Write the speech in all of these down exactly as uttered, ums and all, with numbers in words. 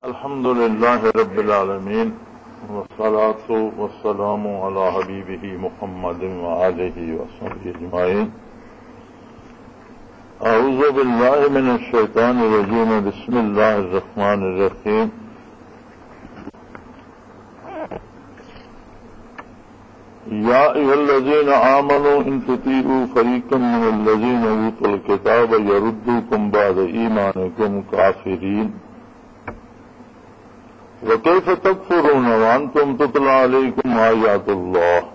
الحمد لله رب العالمين والصلاة والسلام على حبيبه محمد وآله وصحبه أجمعين. أعوذ بالله من الشيطان الرجيم. بسم الله الرحمن الرحيم. يا أيها الذين آمنوا إن تطيعوا فريقا من الذين أوتوا الكتاب يردوكم بعد إيمانكم كافرين وكيف تكفرون وأنتم تتلى عليكم آيات الله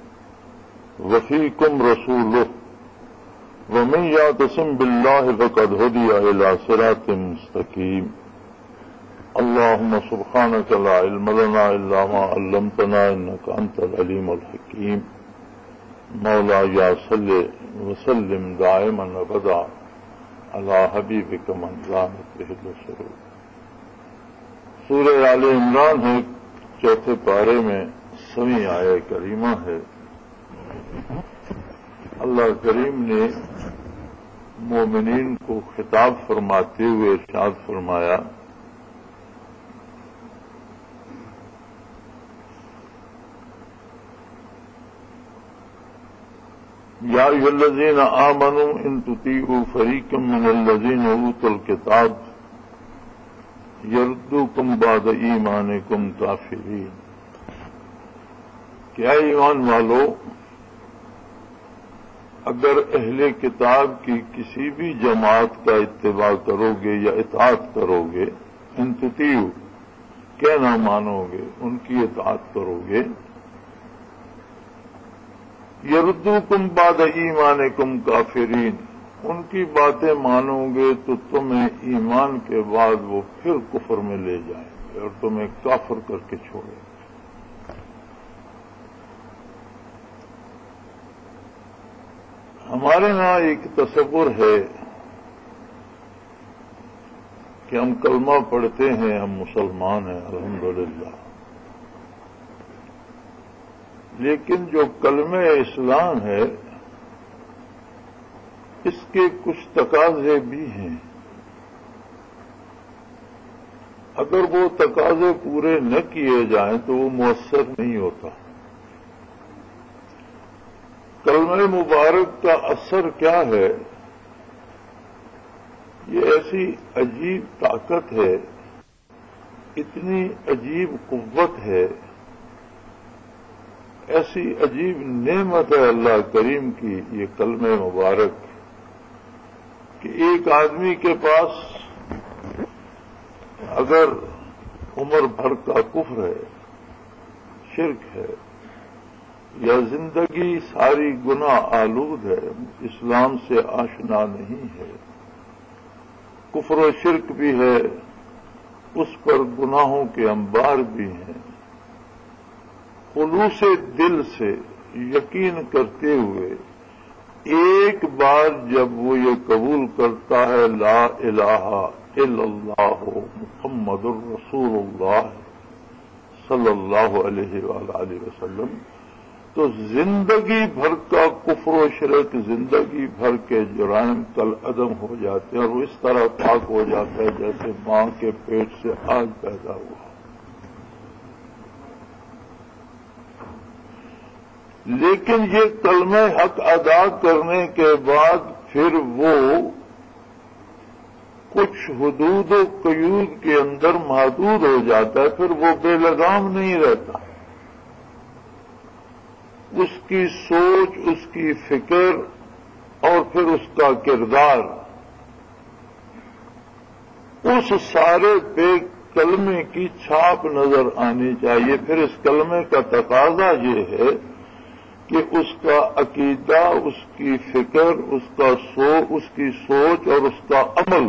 وفيكم رسوله ومن يعتصم بالله فقد هدي إلى صراط مستقيم. اللهم سبحانك لا علم لنا إلا ما علمتنا إنك أنت العليم الحكيم. مولاي صل وسلم دائما أبدا على حبيبك من زانت به السرور. سورہ آل عمران ہے، چوتھے پارے میں سویں آیہ کریمہ ہے. اللہ کریم نے مومنین کو خطاب فرماتے ہوئے ارشاد فرمایا یا ایھا الذین آمنوا ان تطیعوا فریقا من الذین اوتوا الکتاب یردوکم بعد ایمانکم کافرین. کیا ایمان والو، اگر اہل کتاب کی کسی بھی جماعت کا اتباع کرو گے یا اطاعت کرو گے، ان تطیعوا کہنا مانو گے، ان کی اطاعت کرو گے، یردوکم بعد ایمانکم کافرین، ان کی باتیں مانو گے تو تمہیں ایمان کے بعد وہ پھر کفر میں لے جائیں گے اور تمہیں کافر کر کے چھوڑیں گے. ہمارے ہاں ایک تصور ہے کہ ہم کلمہ پڑھتے ہیں، ہم مسلمان ہیں الحمدللہ، لیکن جو کلمہ اسلام ہے اس کے کچھ تقاضے بھی ہیں. اگر وہ تقاضے پورے نہ کیے جائیں تو وہ مؤثر نہیں ہوتا. کلمہ مبارک کا اثر کیا ہے؟ یہ ایسی عجیب طاقت ہے، اتنی عجیب قوت ہے، ایسی عجیب نعمت ہے اللہ کریم کی یہ کلمہ مبارک کہ ایک آدمی کے پاس اگر عمر بھر کا کفر ہے، شرک ہے، یا زندگی ساری گناہ آلود ہے، اسلام سے آشنا نہیں ہے، کفر و شرک بھی ہے، اس پر گناہوں کے انبار بھی ہیں، خلوص دل سے یقین کرتے ہوئے ایک بار جب وہ یہ قبول کرتا ہے لا الہ الا اللہ محمد الرسول اللہ صلی اللہ علیہ وآلہ وسلم، تو زندگی بھر کا کفر و شرک، زندگی بھر کے جرائم کل عدم ہو جاتے ہیں اور وہ اس طرح پاک ہو جاتا ہے جیسے ماں کے پیٹ سے آج پیدا ہوا. لیکن یہ کلمہ حق ادا کرنے کے بعد پھر وہ کچھ حدود و قیود کے اندر محدود ہو جاتا ہے، پھر وہ بے لگام نہیں رہتا. اس کی سوچ، اس کی فکر اور پھر اس کا کردار اس سارے پہ کلمے کی چھاپ نظر آنی چاہیے. پھر اس کلمے کا تقاضا یہ ہے کہ اس کا عقیدہ، اس کی فکر، اس کا سو اس کی سوچ اور اس کا عمل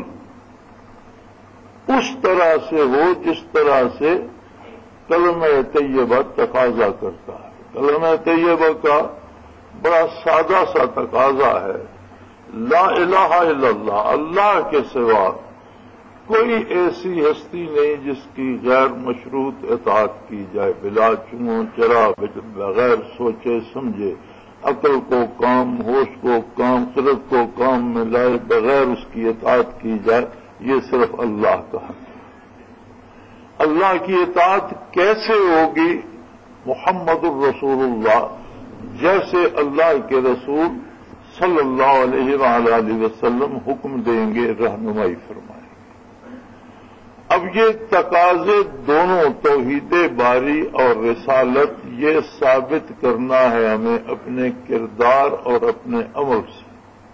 اس طرح سے ہو جس طرح سے کلمہ طیبہ تقاضا کرتا ہے. کلمہ طیبہ کا بڑا سادہ سا تقاضا ہے، لا الہ الا اللہ، اللہ کے سوا کوئی ایسی ہستی نہیں جس کی غیر مشروط اطاعت کی جائے، بلا چنو چرا، بغیر سوچے سمجھے، عقل کو کام، ہوش کو کام، قدرت کو کام میں لائے بغیر اس کی اطاعت کی جائے، یہ صرف اللہ کا حق ہے. اللہ کی اطاعت کیسے ہوگی؟ محمد الرسول اللہ، جیسے اللہ کے رسول صلی اللہ علیہ وآلہ وسلم حکم دیں گے، رہنمائی فرمائیں گے۔ اب یہ تقاضے دونوں توحید باری اور رسالت، یہ ثابت کرنا ہے ہمیں اپنے کردار اور اپنے عمل سے۔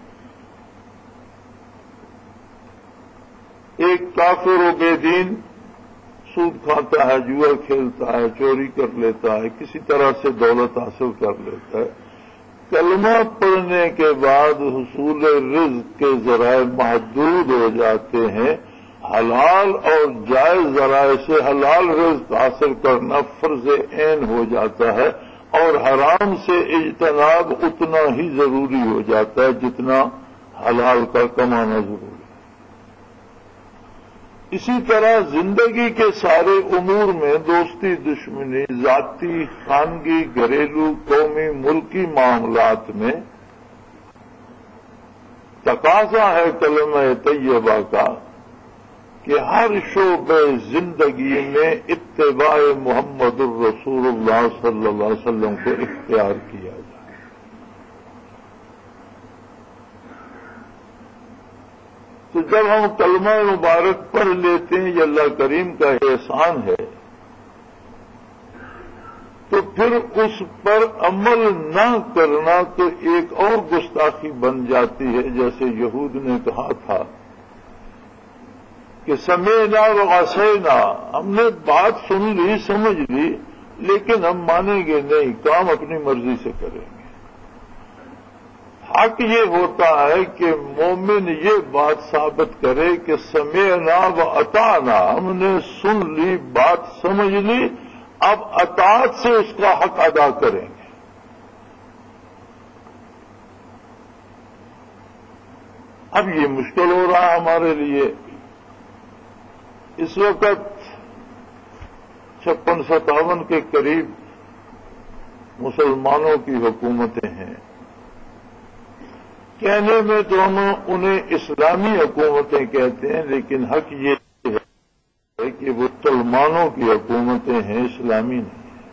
ایک کافر و بے دین سود کھاتا ہے، جوا کھیلتا ہے، چوری کر لیتا ہے، کسی طرح سے دولت حاصل کر لیتا ہے، کلمہ پڑھنے کے بعد حصول رزق کے ذرائع محدود ہو جاتے ہیں، حلال اور جائز ذرائع سے حلال رزق حاصل کرنا فرض عین ہو جاتا ہے، اور حرام سے اجتناب اتنا ہی ضروری ہو جاتا ہے جتنا حلال کا کمانا ضروری ہے۔ اسی طرح زندگی کے سارے امور میں دوستی، دشمنی، ذاتی، خانگی، گھریلو، قومی، ملکی معاملات میں تقاضا ہے کلمہ طیبہ کا کہ ہر شعبے زندگی میں اتباع محمد الرسول اللہ صلی اللہ علیہ وسلم کو اختیار کیا جائے۔ تو جب ہم کلمہ مبارک پڑھ لیتے ہیں، یہ اللہ کریم کا احسان ہے، تو پھر اس پر عمل نہ کرنا تو ایک اور گستاخی بن جاتی ہے، جیسے یہود نے کہا تھا کہ سمعنا وعصینا، ہم نے بات سن لی، سمجھ لی، لیکن ہم مانیں گے نہیں، کام اپنی مرضی سے کریں گے۔ حق یہ ہوتا ہے کہ مومن یہ بات ثابت کرے کہ سمعنا و اطعنا، ہم نے سن لی، بات سمجھ لی، اب اطاعت سے اس کا حق ادا کریں گے۔ اب یہ مشکل ہو رہا ہے ہمارے لیے۔ اس وقت چھپن ستاون کے قریب مسلمانوں کی حکومتیں ہیں۔ کہنے میں تو ہم انہیں اسلامی حکومتیں کہتے ہیں، لیکن حق یہ ہے کہ وہ مسلمانوں کی حکومتیں ہیں، اسلامی نہیں۔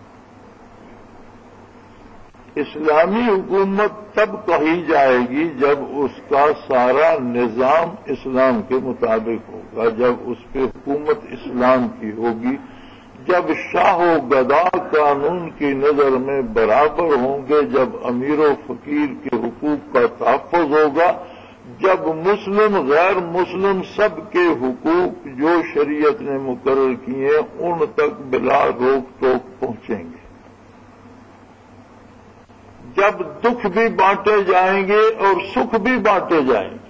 اسلامی حکومت تب کہی جائے گی جب اس کا سارا نظام اسلام کے مطابق ہوگا، جب اس پہ حکومت اسلام کی ہوگی، جب شاہ و گدا قانون کی نظر میں برابر ہوں گے، جب امیر و فقیر کے حقوق کا تحفظ ہوگا، جب مسلم غیر مسلم سب کے حقوق جو شریعت نے مقرر کیے ان تک بلا روک ٹوک پہنچیں گے، جب دکھ بھی بانٹے جائیں گے اور سکھ بھی بانٹے جائیں گے۔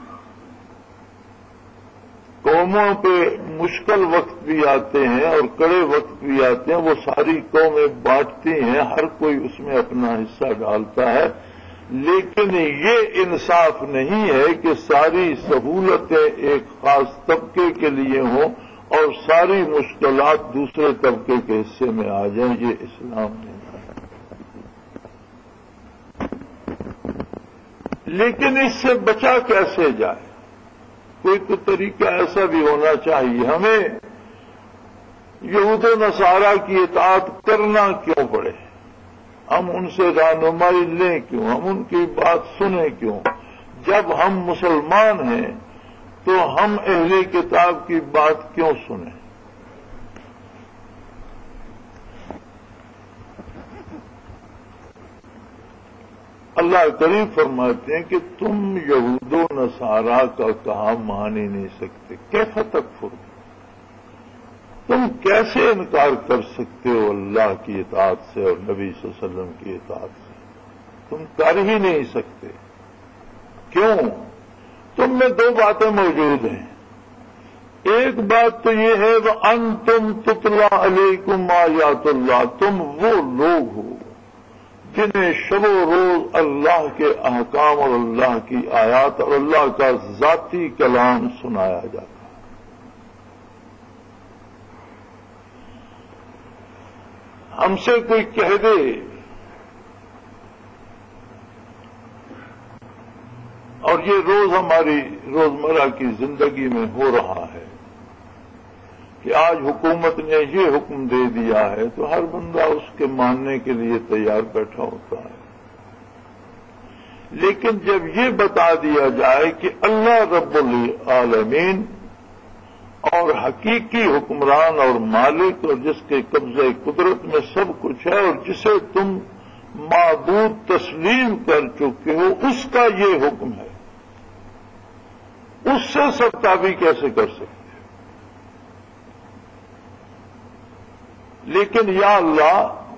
قوموں پہ مشکل وقت بھی آتے ہیں اور کڑے وقت بھی آتے ہیں، وہ ساری قومیں بانٹتی ہیں، ہر کوئی اس میں اپنا حصہ ڈالتا ہے، لیکن یہ انصاف نہیں ہے کہ ساری سہولتیں ایک خاص طبقے کے لیے ہوں اور ساری مشکلات دوسرے طبقے کے حصے میں آ جائیں۔ یہ اسلام نہیں ہے۔ لیکن اس سے بچا کیسے جائے؟ کوئی تو طریقہ ایسا بھی ہونا چاہیے۔ ہمیں یہود و نصارہ کی اطاعت کرنا کیوں پڑے؟ ہم ان سے رہنمائی لیں کیوں؟ ہم ان کی بات سنیں کیوں؟ جب ہم مسلمان ہیں تو ہم اہل کتاب کی بات کیوں سنیں؟ اللہ کریم فرماتے ہیں کہ تم یہود و نصارہ کا کہا مان ہی نہیں سکتے، کیف تکفر، تم کیسے انکار کر سکتے ہو اللہ کی اطاعت سے اور نبی صلی اللہ علیہ وسلم کی اطاعت سے؟ تم کر ہی نہیں سکتے۔ کیوں؟ تم میں دو باتیں موجود ہیں۔ ایک بات تو یہ ہے وَأَنْتُمْ تُتْلَىٰ عَلَيْكُمْ آیَاتُ اللَّهِ، تم وہ لوگ ہو جنہیں شب و روز اللہ کے احکام اور اللہ کی آیات اور اللہ کا ذاتی کلام سنایا جاتا ہے۔ ہم سے کوئی کہہ دے اور یہ روز ہماری روزمرہ کی زندگی میں ہو رہا ہے کہ آج حکومت نے یہ حکم دے دیا ہے تو ہر بندہ اس کے ماننے کے لیے تیار بیٹھا ہوتا ہے. لیکن جب یہ بتا دیا جائے کہ اللہ رب العالمین اور حقیقی حکمران اور مالک اور جس کے قبضے قدرت میں سب کچھ ہے اور جسے تم معبود تسلیم کر چکے ہو اس کا یہ حکم ہے، اس سے سرتابی کیسے کر سکتے؟ لیکن یا اللہ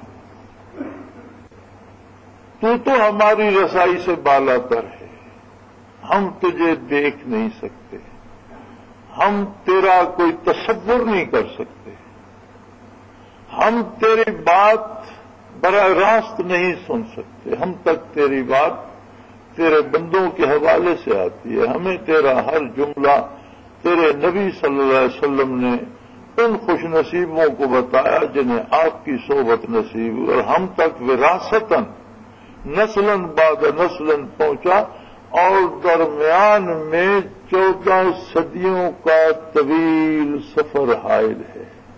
تو تو ہماری رسائی سے بالا تر ہے، ہم تجھے دیکھ نہیں سکتے، ہم تیرا کوئی تصور نہیں کر سکتے، ہم تیری بات براہ راست نہیں سن سکتے، ہم تک تیری بات تیرے بندوں کے حوالے سے آتی ہے. ہمیں تیرا ہر جملہ تیرے نبی صلی اللہ علیہ وسلم نے ان خوش نصیبوں کو بتایا جنہیں آپ کی صحبت نصیب ہوئی اور ہم تک وراثتاً نسلاً بعد نسلاً پہنچا اور درمیان میں چودہ صدیوں کا طویل سفر حائل ہے.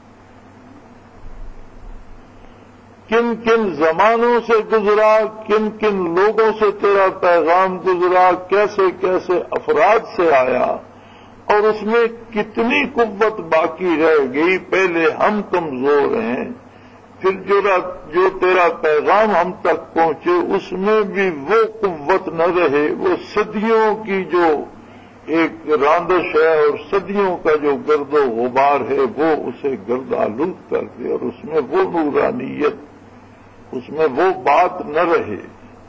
کن کن زمانوں سے گزرا، کن کن لوگوں سے تیرا پیغام گزرا، کیسے کیسے افراد سے آیا اور اس میں کتنی قوت باقی رہ گئی. پہلے ہم کمزور ہیں، پھر جو جو تیرا پیغام ہم تک پہنچے اس میں بھی وہ قوت نہ رہے، وہ صدیوں کی جو ایک راندش ہے اور صدیوں کا جو گرد و غبار ہے وہ اسے گرد آلود کر دے اور اس میں وہ نورانیت، اس میں وہ بات نہ رہے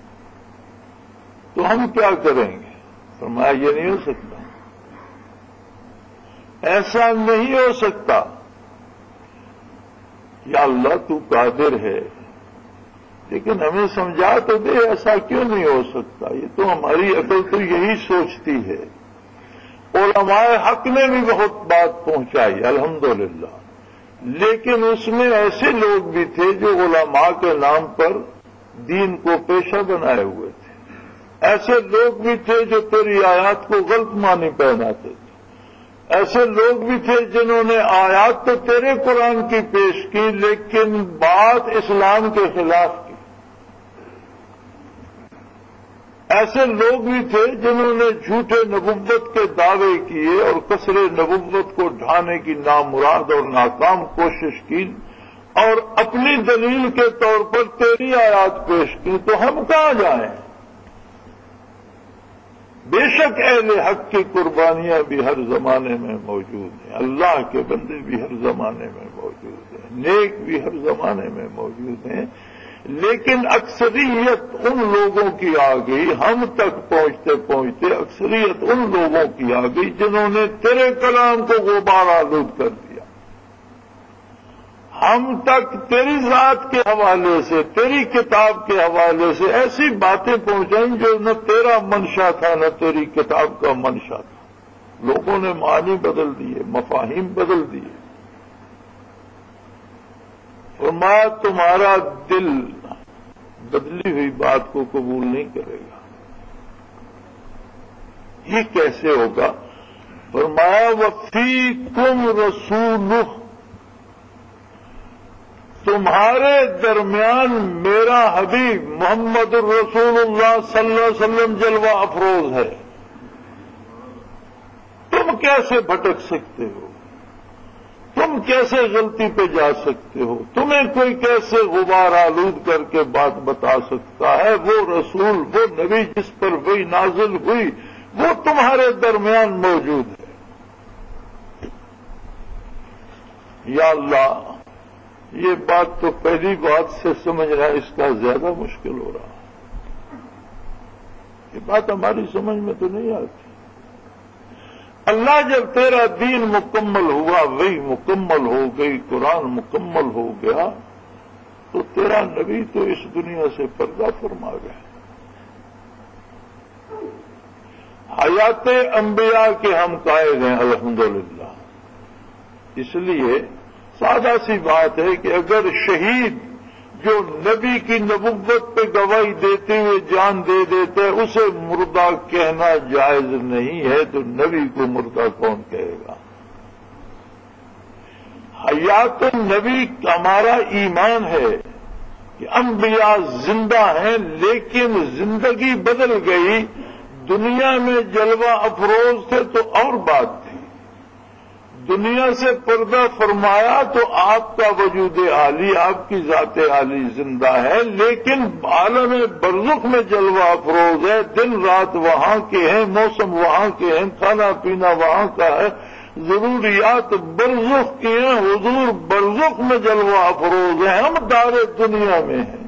تو ہم کیا کریں گے؟ فرمایا یہ نہیں ہو سکتا، ایسا نہیں ہو سکتا. یا اللہ تو قادر ہے لیکن ہمیں سمجھا تو دے ایسا کیوں نہیں ہو سکتا. یہ تو ہماری عقل تو یہی سوچتی ہے. علماء حق نے بھی بہت بات پہنچائی الحمدللہ، لیکن اس میں ایسے لوگ بھی تھے جو علماء کے نام پر دین کو پیشہ بنائے ہوئے تھے. ایسے لوگ بھی تھے جو تیری آیات کو غلط معنی پہناتے تھے. ایسے لوگ بھی تھے جنہوں نے آیات تو تیرے قرآن کی پیش کی لیکن بات اسلام کے خلاف کی. ایسے لوگ بھی تھے جنہوں نے جھوٹے نبوت کے دعوے کیے اور کثر نبوت کو ڈھانے کی نامراد اور ناکام کوشش کی اور اپنی دلیل کے طور پر تیری آیات پیش کی. تو ہم کہاں جائیں؟ بے شک اہل حق کی قربانیاں بھی ہر زمانے میں موجود ہیں، اللہ کے بندے بھی ہر زمانے میں موجود ہیں، نیک بھی ہر زمانے میں موجود ہیں، لیکن اکثریت ان لوگوں کی آ گئی، ہم تک پہنچتے پہنچتے اکثریت ان لوگوں کی آ گئی جنہوں نے تیرے کلام کو غبار آلود کر دیا. ہم تک تیری ذات کے حوالے سے، تیری کتاب کے حوالے سے ایسی باتیں پہنچائیں جو نہ تیرا منشا تھا نہ تیری کتاب کا منشا تھا. لوگوں نے معنی بدل دیے، مفاہیم بدل دیے. فرمایا تمہارا دل بدلی ہوئی بات کو قبول نہیں کرے گا. یہ کیسے ہوگا؟ فرمایا وفیکم رسولہ، تمہارے درمیان میرا حبیب محمد الرسول اللہ صلی اللہ علیہ وسلم جلوہ افروز ہے. تم کیسے بھٹک سکتے ہو؟ تم کیسے غلطی پہ جا سکتے ہو؟ تمہیں کوئی کیسے غبار آلود کر کے بات بتا سکتا ہے؟ وہ رسول، وہ نبی جس پر وہی نازل ہوئی وہ تمہارے درمیان موجود ہے. یا اللہ، یہ بات تو پہلی بات سے سمجھنا اس کا زیادہ مشکل ہو رہا. یہ بات ہماری سمجھ میں تو نہیں آتی. اللہ جب تیرا دین مکمل ہوا، وہی مکمل ہو گئی، قرآن مکمل ہو گیا، تو تیرا نبی تو اس دنیا سے پردہ فرما گیا. حیات انبیاء کے ہم قائد ہیں الحمدللہ. اس لیے سادہ سی بات ہے کہ اگر شہید جو نبی کی نبوت پہ گواہی دیتے ہوئے جان دے دیتے ہے اسے مردہ کہنا جائز نہیں ہے، تو نبی کو مردہ کون کہے گا؟ حیات النبی ہمارا ایمان ہے کہ انبیاء زندہ ہیں، لیکن زندگی بدل گئی، دنیا میں جلوہ افروز تھے تو اور بات تھی، دنیا سے پردہ فرمایا تو آپ کا وجود عالی، آپ کی ذات عالی زندہ ہے، لیکن عالم برزخ میں جلوہ افروز ہے، دن رات وہاں کے ہیں، موسم وہاں کے ہیں، کھانا پینا وہاں کا ہے، ضروریات برزخ کی ہیں، حضور برزخ میں جلوہ افروز ہیں، ہم دار دنیا میں ہیں۔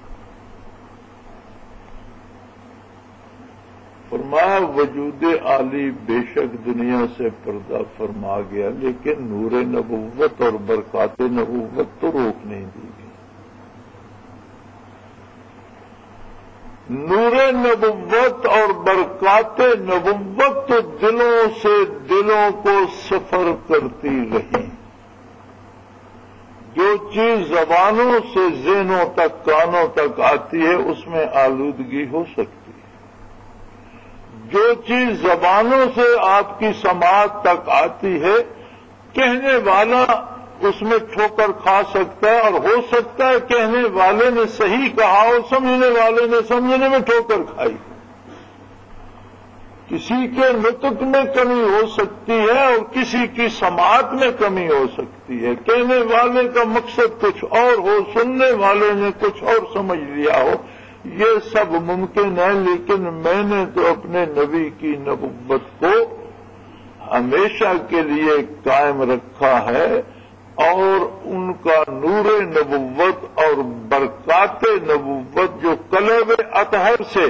فرمایا وجود عالی بے شک دنیا سے پردہ فرما گیا، لیکن نور نبوت اور برکات نبوت تو روک نہیں دی گئی۔ نور نبوت اور برکات نبوت تو دلوں سے دلوں کو سفر کرتی رہی، جو چیز زبانوں سے ذہنوں تک کانوں تک آتی ہے اس میں آلودگی ہو سکتی ہے، جو چیز زبانوں سے آپ کی سماعت تک آتی ہے کہنے والا اس میں ٹھوکر کھا سکتا ہے، اور ہو سکتا ہے کہنے والے نے صحیح کہا اور سمجھنے والے نے سمجھنے میں ٹھوکر کھائی، کسی کے نطق میں کمی ہو سکتی ہے اور کسی کی سماعت میں کمی ہو سکتی ہے، کہنے والے کا مقصد کچھ اور ہو، سننے والے نے کچھ اور سمجھ لیا ہو، یہ سب ممکن ہے، لیکن میں نے تو اپنے نبی کی نبوت کو ہمیشہ کے لیے قائم رکھا ہے، اور ان کا نور نبوت اور برکات نبوت جو قلب اطہر سے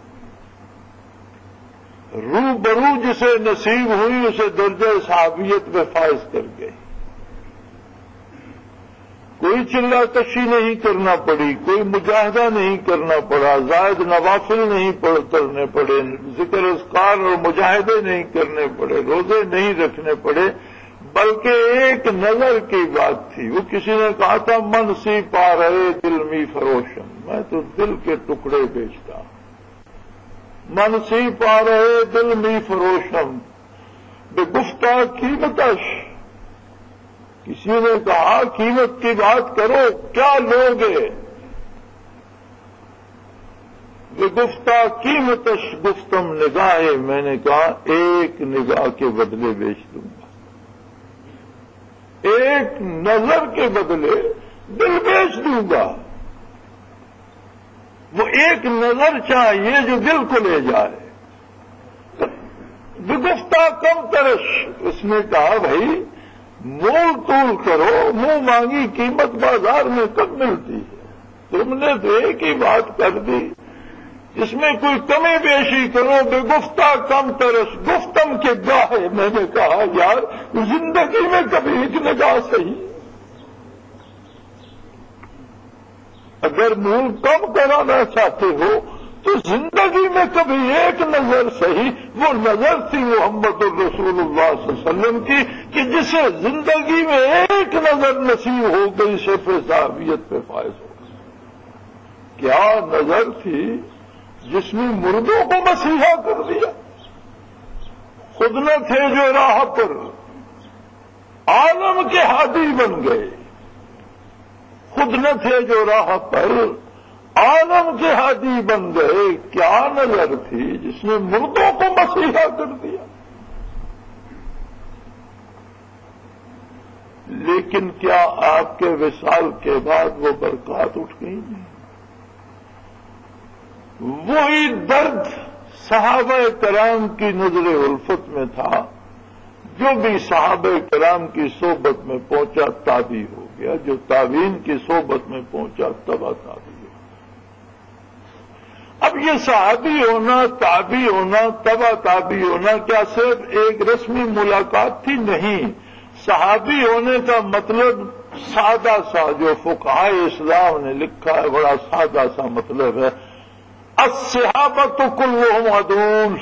رو برو جسے نصیب ہوئی اسے درجہ صحابیت میں فائز کر گئی، کوئی چلا کشی نہیں کرنا پڑی، کوئی مجاہدہ نہیں کرنا پڑا، زائد نوافل نہیں کرنے پڑے، ذکر اذکار اور مجاہدے نہیں کرنے پڑے، روزے نہیں رکھنے پڑے، بلکہ ایک نظر کی بات تھی۔ وہ کسی نے کہا تھا من سی پا رہے دل می فروشم، میں تو دل کے ٹکڑے بیچتا ہوں، من سی پا رہے دل می فروشم بے گفتہ قیمتش، کسی نے کہا قیمت کی بات کرو کیا لوگے، بے گفتہ قیمتش گفتم نگاہ، میں نے کہا ایک نگاہ کے بدلے بیچ دوں گا، ایک نظر کے بدلے دل بیچ دوں گا، وہ ایک نظر چاہیے جو دل کو لے جائے، بے گفتہ کم ترش، اس نے کہا بھائی مول تول کرو، منہ مانگی قیمت بازار میں کب ملتی ہے، تم نے تو ایک ہی بات کر دی، اس میں کوئی کمی بیشی کرو، بے گفتہ کم ترس گفتم کے گاہے، میں نے کہا یار زندگی میں کبھی ایک نگاہ صحیح، اگر منہ کم کرانا چاہتے ہو تو زندگی میں کبھی ایک نظر صحیح، وہ نظر تھی محمد الرسول اللہ صلی اللہ علیہ وسلم کی کہ جسے زندگی میں ایک نظر نصیب ہو گئی شرف صحابیت پہ فائز ہو گئی۔ کیا نظر تھی جس نے مردوں کو مسیحا کر دیا، خود نہ تھے جو راہ پر عالم کے ہادی بن گئے، خود نہ تھے جو راہ پر عالم کے ہادی بن گئے، کیا نظر تھی جس نے مردوں کو مسیحا کر دیا۔ لیکن کیا آپ کے وصال کے بعد وہ برکات اٹھ گئی نہیں؟ وہی درد صحابہ کرام کی نظر الفت میں تھا، جو بھی صحابہ کرام کی صحبت میں پہنچا تابعی ہو گیا، جو تابعین کی صحبت میں پہنچا تبع تابعی۔ اب یہ صحابی ہونا، تابعی ہونا، تبع تابعی ہونا کیا صرف ایک رسمی ملاقات تھی؟ نہیں، صحابی ہونے کا مطلب سادہ سا جو فقہائے اسلام نے لکھا ہے بڑا سادہ سا مطلب ہے، الصحابۃ کلھم عدول،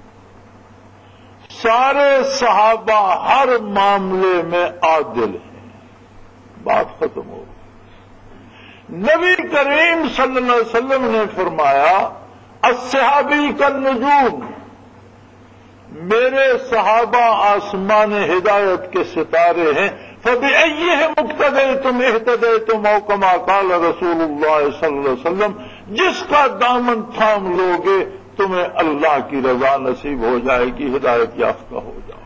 سارے صحابہ ہر معاملے میں عادل ہیں، بات ختم ہو گئی۔ نبی کریم صلی اللہ علیہ وسلم نے فرمایا الصحابی کالنجوم، میرے صحابہ آسمان ہدایت کے ستارے ہیں، فَبِأَيِّهِمْ اقْتَدَيْتُمْ اهْتَدَيْتُمْ أَوْ كَمَا قَالَ رسول اللہ صلی اللہ علیہ وسلم، جس کا دامن تھام لوگے تمہیں اللہ کی رضا نصیب ہو جائے گی، ہدایت یافتہ ہو جاؤ۔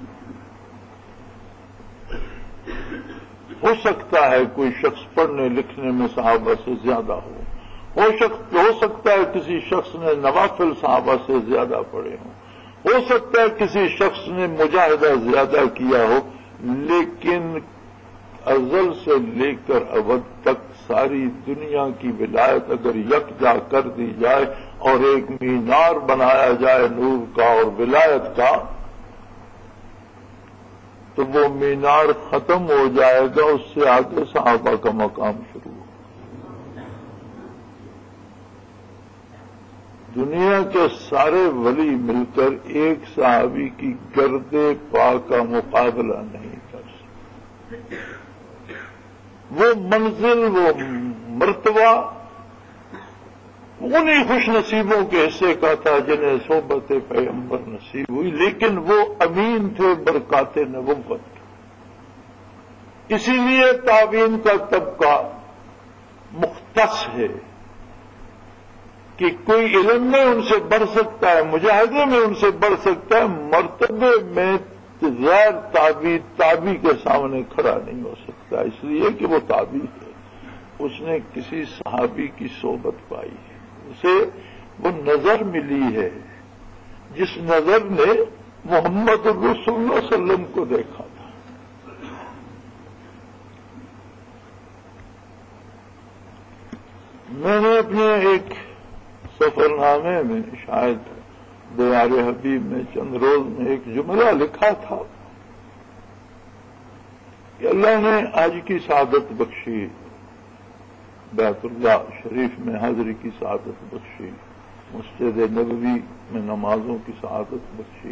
ہو سکتا ہے کوئی شخص پڑھنے لکھنے میں صحابہ سے زیادہ ہو، ہو سکتا ہے کسی شخص نے نوافل صحابہ سے زیادہ پڑھے ہوں، ہو سکتا ہے کسی شخص نے مجاہدہ زیادہ کیا ہو، لیکن ازل سے لے کر ابد تک ساری دنیا کی ولایت اگر یکجا کر دی جائے اور ایک مینار بنایا جائے نور کا اور ولایت کا، تو وہ مینار ختم ہو جائے گا، اس سے آگے صحابہ کا مقام شروع ہو۔ دنیا کے سارے ولی مل کر ایک صحابی کی گرد پا کا مقابلہ نہیں کر سکتے۔ وہ منزل، وہ مرتبہ انہی خوش نصیبوں کے حصے کا تھا جنہیں صحبت پیغمبر نصیب ہوئی، لیکن وہ امین تھے برکات نبوت کے، اسی لیے تابعین کا طبقہ مختص ہے کہ کوئی علم میں ان سے بڑھ سکتا ہے، مجاہدے میں ان سے بڑھ سکتا ہے، مرتبے میں غیر تابعی تابعی کے سامنے کھڑا نہیں ہو سکتا، اس لیے کہ وہ تابعی ہے، اس نے کسی صحابی کی صحبت پائی ہے، اسے وہ نظر ملی ہے جس نظر نے محمد رسول اللہ صلی اللہ علیہ وسلم کو دیکھا تھا۔ میں نے اپنے ایک سفر نامے میں شاید دیار حبیب میں چند روز میں ایک جملہ لکھا تھا کہ اللہ نے آج کی سعادت بخشی، بیت اللہ شریف میں حاضری کی سعادت بخشی، مسجد نبوی میں نمازوں کی سعادت بخشی،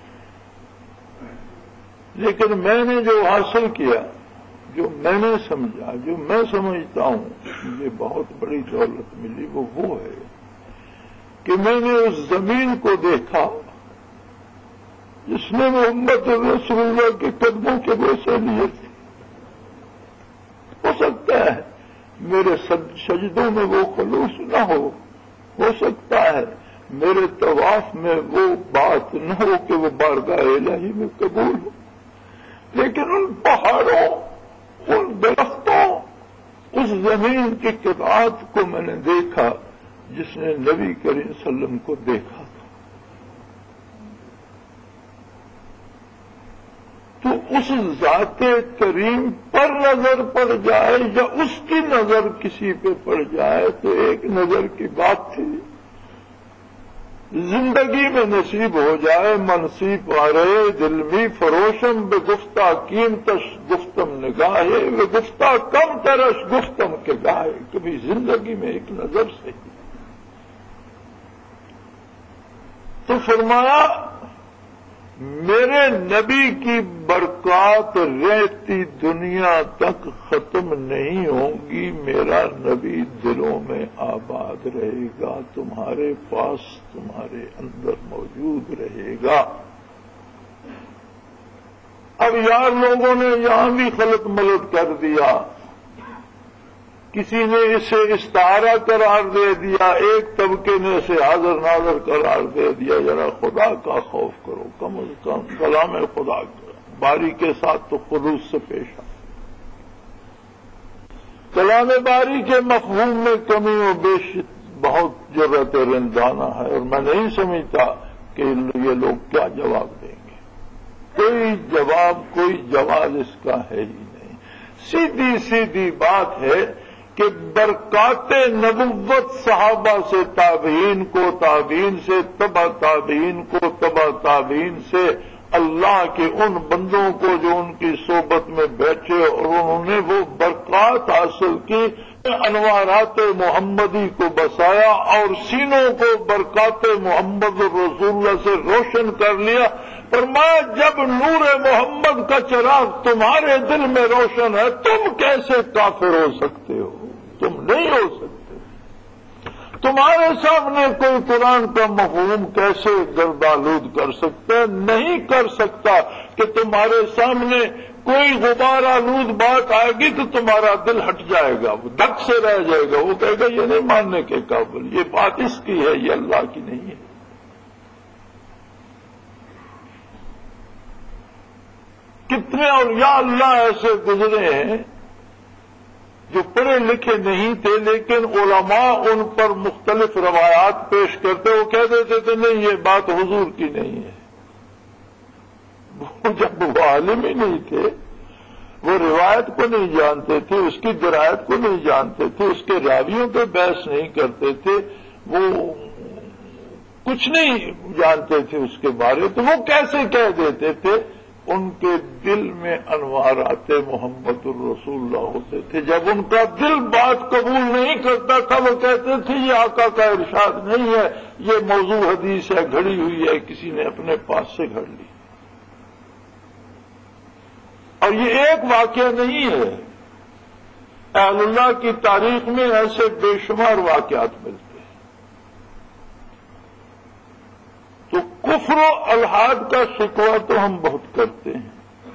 لیکن میں نے جو حاصل کیا، جو میں نے سمجھا، جو میں سمجھتا ہوں مجھے بہت بڑی دولت ملی، وہ وہ ہے کہ میں نے اس زمین کو دیکھا جس نے محمد رسول اللہ کے قدموں کے بوسے لیے تھے۔ ہو سکتا ہے میرے سجدوں میں وہ خلوص نہ ہو، ہو سکتا ہے میرے طواف میں وہ بات نہ ہو کہ وہ بارگاہ الہی میں قبول ہو، لیکن ان پہاڑوں، ان درختوں، اس زمین کی قطعات کو میں نے دیکھا جس نے نبی کریم صلی اللہ علیہ وسلم کو دیکھا تھا۔ تو اس ذات کریم پر نظر پڑ جائے یا اس کی نظر کسی پہ پڑ جائے تو ایک نظر کی بات تھی، زندگی میں نصیب ہو جائے منصیب آرے دل میں فروشم بے گفتہ قیمتش گفتم نگاہے بے گفتہ کم ترش گفتم کے گائے، کبھی زندگی میں ایک نظر سے ہی۔ تو فرمایا میرے نبی کی برکات رہتی دنیا تک ختم نہیں ہوں گی، میرا نبی دلوں میں آباد رہے گا، تمہارے پاس، تمہارے اندر موجود رہے گا۔ اب یار لوگوں نے یہاں بھی خلط ملط کر دیا، کسی نے اسے استعارہ قرار دے دیا، ایک طبقے نے اسے حاضر ناظر قرار دے دیا۔ ذرا خدا کا خوف کرو، کم از کم کلام خدا کرو، باری کے ساتھ تو خلوص سے پیش آؤ۔ کلام باری کے مفہوم میں کمی و بیش بہت جرأت رندانہ ہے، اور میں نہیں سمجھتا کہ یہ لوگ کیا جواب دیں گے۔ کوئی جواب، کوئی جواز اس کا ہے ہی نہیں۔ سیدھی سیدھی بات ہے کہ برکات نبوت صحابہ سے تابعین کو، تابعین سے تبع تابعین کو، تبع تابعین سے اللہ کے ان بندوں کو جو ان کی صحبت میں بیٹھے اور انہوں نے وہ برکات حاصل کی، انوارات محمدی کو بسایا اور سینوں کو برکات محمد رسول اللہ سے روشن کر لیا۔ فرمایا جب نور محمد کا چراغ تمہارے دل میں روشن ہے، تم کیسے کافر ہو سکتے ہو؟ تم نہیں ہو سکتے۔ تمہارے سامنے کوئی قرآن کا مفہوم کیسے گردآلود کر سکتا ہے؟ نہیں کر سکتا کہ تمہارے سامنے کوئی غبار آلود بات آئے گی تو تمہارا دل ہٹ جائے گا، وہ دک سے رہ جائے گا، وہ کہے گا یہ نہیں ماننے کے قابل، یہ بات اس کی ہے، یہ اللہ کی نہیں ہے۔ کتنے اولیاء اللہ ایسے گزرے ہیں جو پڑھے لکھے نہیں تھے، لیکن علماء ان پر مختلف روایات پیش کرتے، وہ کہہ دیتے تھے نہیں یہ بات حضور کی نہیں ہے۔ وہ جب وہ عالم ہی نہیں تھے، وہ روایت کو نہیں جانتے تھے، اس کی درایت کو نہیں جانتے تھے، اس کے راویوں پہ بحث نہیں کرتے تھے، وہ کچھ نہیں جانتے تھے اس کے بارے، تو وہ کیسے کہہ دیتے تھے؟ ان کے دل میں انوارات محمد الرسول اللہ ہوتے تھے۔ جب ان کا دل بات قبول نہیں کرتا تھا، وہ کہتے تھے یہ آقا کا ارشاد نہیں ہے، یہ موضوع حدیث ہے، گھڑی ہوئی ہے، کسی نے اپنے پاس سے گھڑ لی۔ اور یہ ایک واقعہ نہیں ہے، اہل اللہ کی تاریخ میں ایسے بے شمار واقعات ملتے ہیں۔ تو کفر و الحاد کا شکوہ تو ہم بہت کرتے ہیں،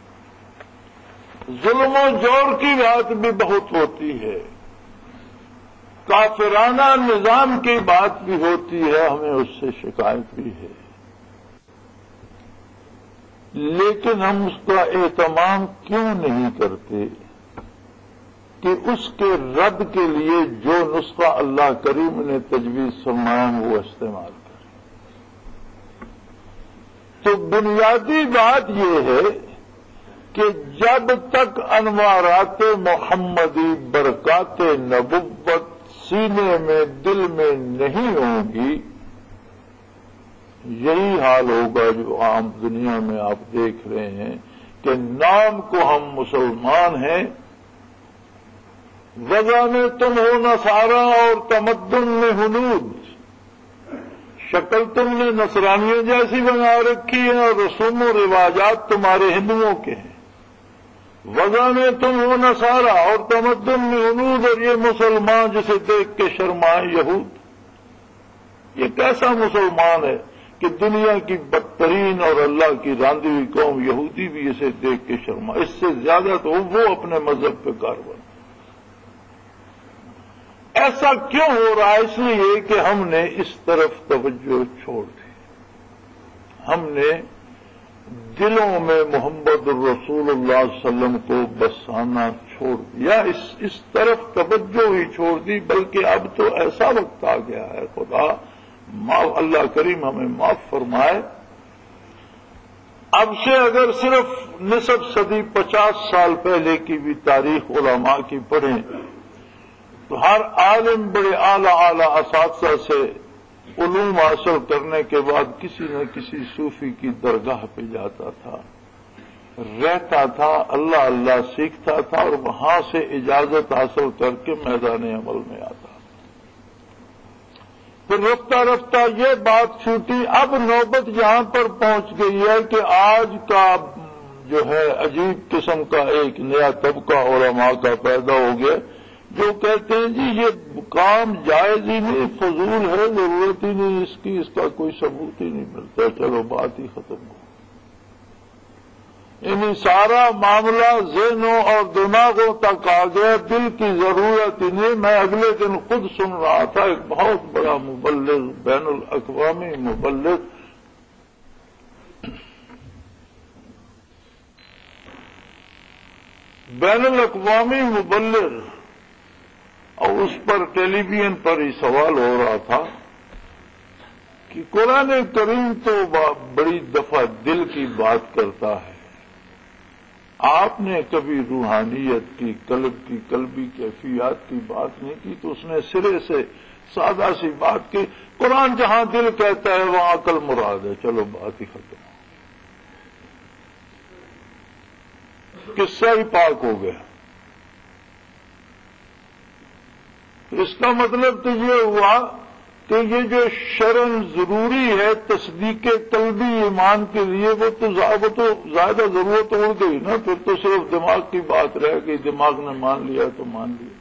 ظلم و جور کی بات بھی بہت ہوتی ہے، کافرانہ نظام کی بات بھی ہوتی ہے، ہمیں اس سے شکایت بھی ہے، لیکن ہم اس کا اہتمام کیوں نہیں کرتے کہ اس کے رد کے لیے جو نسخہ اللہ کریم نے تجویز فرمایا وہ استعمال کریں۔ تو بنیادی بات یہ ہے کہ جب تک انوارات محمدی برکات نبوت سینے میں دل میں نہیں ہوں گی، یہی حال ہوگا جو عام دنیا میں آپ دیکھ رہے ہیں کہ نام کو ہم مسلمان ہیں، وضع میں تم ہو نصارا اور تمدن میں ہنود، شکل تم نے نصرانیوں جیسی بنا رکھی ہے اور رسوم و رواجات تمہارے ہندوؤں کے ہیں، وضع میں تم ہو نصارا اور تمدن میں ہنود، اور یہ مسلمان جسے دیکھ کے شرمائے یہود۔ یہ کیسا مسلمان ہے کہ دنیا کی بدترین اور اللہ کی راندی ہوئی قوم یہودی بھی اسے دیکھ کے شرما، اس سے زیادہ تو وہ اپنے مذہب پہ کاربن۔ ایسا کیوں ہو رہا ہے؟ اس لیے کہ ہم نے اس طرف توجہ چھوڑ دی، ہم نے دلوں میں محمد الرسول اللہ صلی اللہ علیہ وسلم کو بسانا چھوڑ دیا، اس اس طرف توجہ ہی چھوڑ دی، بلکہ اب تو ایسا وقت آ گیا ہے، خدا اللہ کریم ہمیں معاف فرمائے، اب سے اگر صرف نصف صدی پچاس سال پہلے کی بھی تاریخ علماء کی پڑھیں تو ہر عالم بڑے اعلیٰ اعلیٰ اساتذہ سے علوم حاصل کرنے کے بعد کسی نہ کسی صوفی کی درگاہ پہ جاتا تھا، رہتا تھا، اللہ اللہ سیکھتا تھا اور وہاں سے اجازت حاصل کر کے میدان عمل میں آتا۔ پھر رفتہ رفتہ یہ بات چھوٹی، اب نوبت یہاں پر پہنچ گئی ہے کہ آج کا جو ہے عجیب قسم کا ایک نیا طبقہ علماء کا پیدا ہو گیا جو کہتے ہیں جی یہ کام جائز ہی نہیں، فضول ہے، ضرورت ہی نہیں اس کی، اس کا کوئی ثبوت ہی نہیں ملتا، چلو بات ہی ختم ہو۔ یعنی سارا معاملہ ذہنوں اور دماغوں تک آ گیا، دل کی ضرورت ہی نہیں۔ میں اگلے دن خود سن رہا تھا، ایک بہت بڑا مبلغ، بین الاقوامی مبلغ، بین الاقوامی مبلغ، اور اس پر ٹیلی ویژن پر ہی سوال ہو رہا تھا کہ قرآن کریم تو بڑی دفعہ دل کی بات کرتا ہے، آپ نے کبھی روحانیت کی، قلب کی، قلبی کیفیات کی بات نہیں کی، تو اس نے سرے سے سادہ سی بات کی، قرآن جہاں دل کہتا ہے وہاں عقل مراد ہے، چلو بات ہی ختم، قصہ ہی پاک ہو گیا۔ اس کا مطلب تو یہ ہوا کہ یہ جو شرن ضروری ہے تصدیق قلبی ایمان کے لیے، وہ تو وہ تو زیادہ ضرورت اڑ گئی نا، پھر تو صرف دماغ کی بات رہ گئی، دماغ نے مان لیا تو مان لیا۔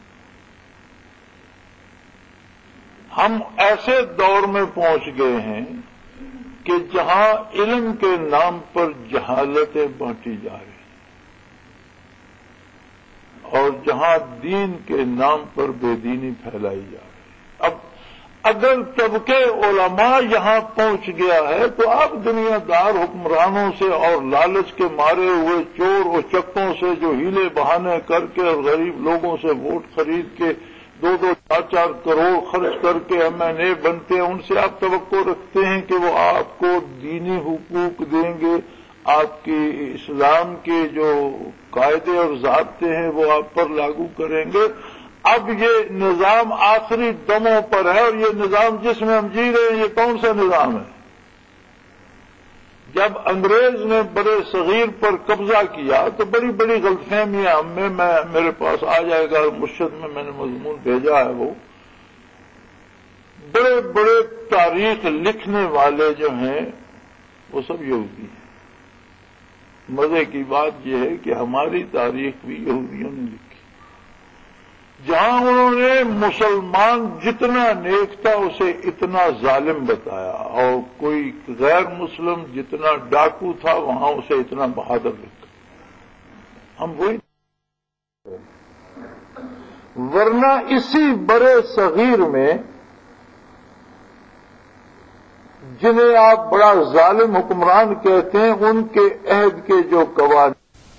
ہم ایسے دور میں پہنچ گئے ہیں کہ جہاں علم کے نام پر جہالتیں بانٹی جا رہی ہیں، اور جہاں دین کے نام پر بے دینی پھیلائی جا رہی۔ اب اگر طبقے علماء یہاں پہنچ گیا ہے تو اب دنیا دار حکمرانوں سے اور لالچ کے مارے ہوئے چور و چکوں سے جو ہیلے بہانے کر کے اور غریب لوگوں سے ووٹ خرید کے دو دو چار چار کروڑ خرچ کر کے ایم این اے بنتے ہیں، ان سے آپ توقع رکھتے ہیں کہ وہ آپ کو دینی حقوق دیں گے، آپ کی اسلام کے جو قاعدے اور ضابطے ہیں وہ آپ پر لاگو کریں گے۔ اب یہ نظام آخری دموں پر ہے، اور یہ نظام جس میں ہم جی رہے ہیں یہ کون سا نظام ہے؟ جب انگریز نے برے صغیر پر قبضہ کیا تو بڑی بڑی غلط فہمیاں ہم میں میں میرے پاس آ جائے گا، مرشد میں میں نے مضمون بھیجا ہے، وہ بڑے بڑے تاریخ لکھنے والے جو ہیں وہ سب یہودی ہیں۔ مزے کی بات یہ ہے کہ ہماری تاریخ بھی یہودیوں نے لکھی، جہاں انہوں نے مسلمان جتنا نیک تھا اسے اتنا ظالم بتایا، اور کوئی غیر مسلم جتنا ڈاکو تھا وہاں اسے اتنا بہادر لکھا۔ ہم وہی، ورنہ اسی برے صغیر میں جنہیں آپ بڑا ظالم حکمران کہتے ہیں، ان کے عہد کے جو قوانین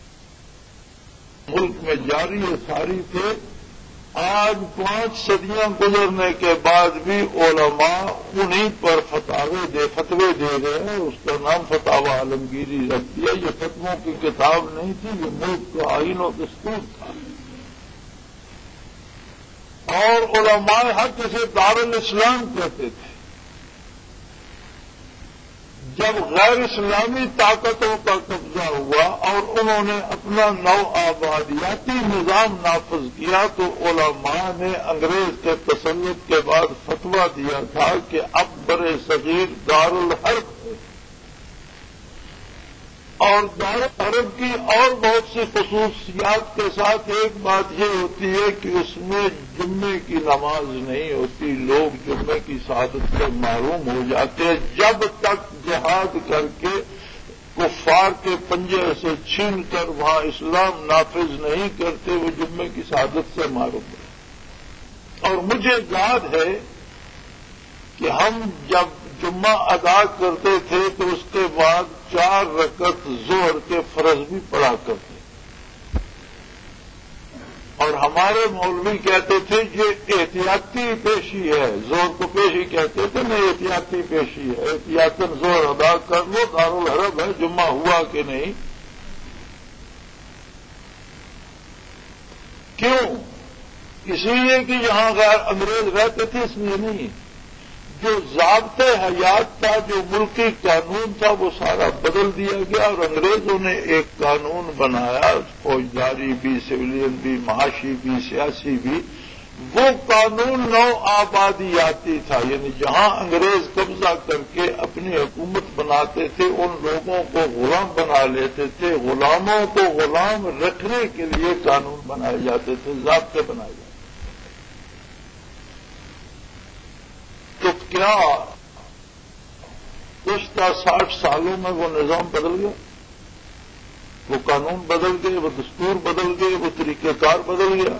ملک میں جاری و ساری تھے، آج پانچ صدیاں گزرنے کے بعد بھی علماء انہی پر فتاوے دے فتوے دے رہے ہیں۔ اس کا نام فتاوی عالمگیری رکھ دیا۔ یہ فتووں کی کتاب نہیں تھی، یہ ملک کا آئین و دستور تھا، اور علماء حق اسے دارالاسلام کہتے تھے۔ جب غیر اسلامی طاقتوں کا قبضہ ہوا اور انہوں نے اپنا نو آبادیاتی نظام نافذ کیا تو علماء نے انگریز کے تسلط کے بعد فتویٰ دیا تھا کہ اب برے صغیر دارالحرب ہے، اور دارالحرب کی اور بہت سی خصوصیات کے ساتھ ایک بات یہ ہوتی ہے کہ اس میں جمعے کی نماز نہیں ہوتی، لوگ جمعے کی سعادت سے محروم ہو جاتے ہیں جب تک جہاد کر کے کفار کے پنجے سے چھین کر وہاں اسلام نافذ نہیں کرتے، وہ جمعے کی سعادت سے محروم ہیں۔ اور مجھے یاد ہے کہ ہم جب جمعہ ادا کرتے تھے تو اس کے بعد چار رکعت ظہر کے فرض بھی پڑھا کرتے، اور ہمارے مولوی کہتے تھے یہ احتیاطی پیشی ہے، ظہر کو پیشی کہتے تھے، نہیں احتیاطی پیشی ہے، احتیاطاً ظہر ادا کر لو، دارالحرب ہے، جمعہ ہوا کہ نہیں۔ کیوں؟ اس لیے کہ یہاں غیر انگریز رہتے تھے، اس لیے نہیں۔ جو ضابطۂ حیات تھا، جو ملکی قانون تھا، وہ سارا بدل دیا گیا، اور انگریزوں نے ایک قانون بنایا، فوجداری بھی، سویلین بھی، معاشی بھی، سیاسی بھی۔ وہ قانون نو آبادیاتی تھا، یعنی جہاں انگریز قبضہ کر کے اپنی حکومت بناتے تھے ان لوگوں کو غلام بنا لیتے تھے، غلاموں کو غلام رکھنے کے لیے قانون بنائے جاتے تھے، ضابطے بنائے جاتے تھے۔ تو کیا گزشتہ ساٹھ سالوں میں وہ نظام بدل گیا؟ وہ قانون بدل گئے، وہ دستور بدل گئے، وہ طریقہ کار بدل گیا؟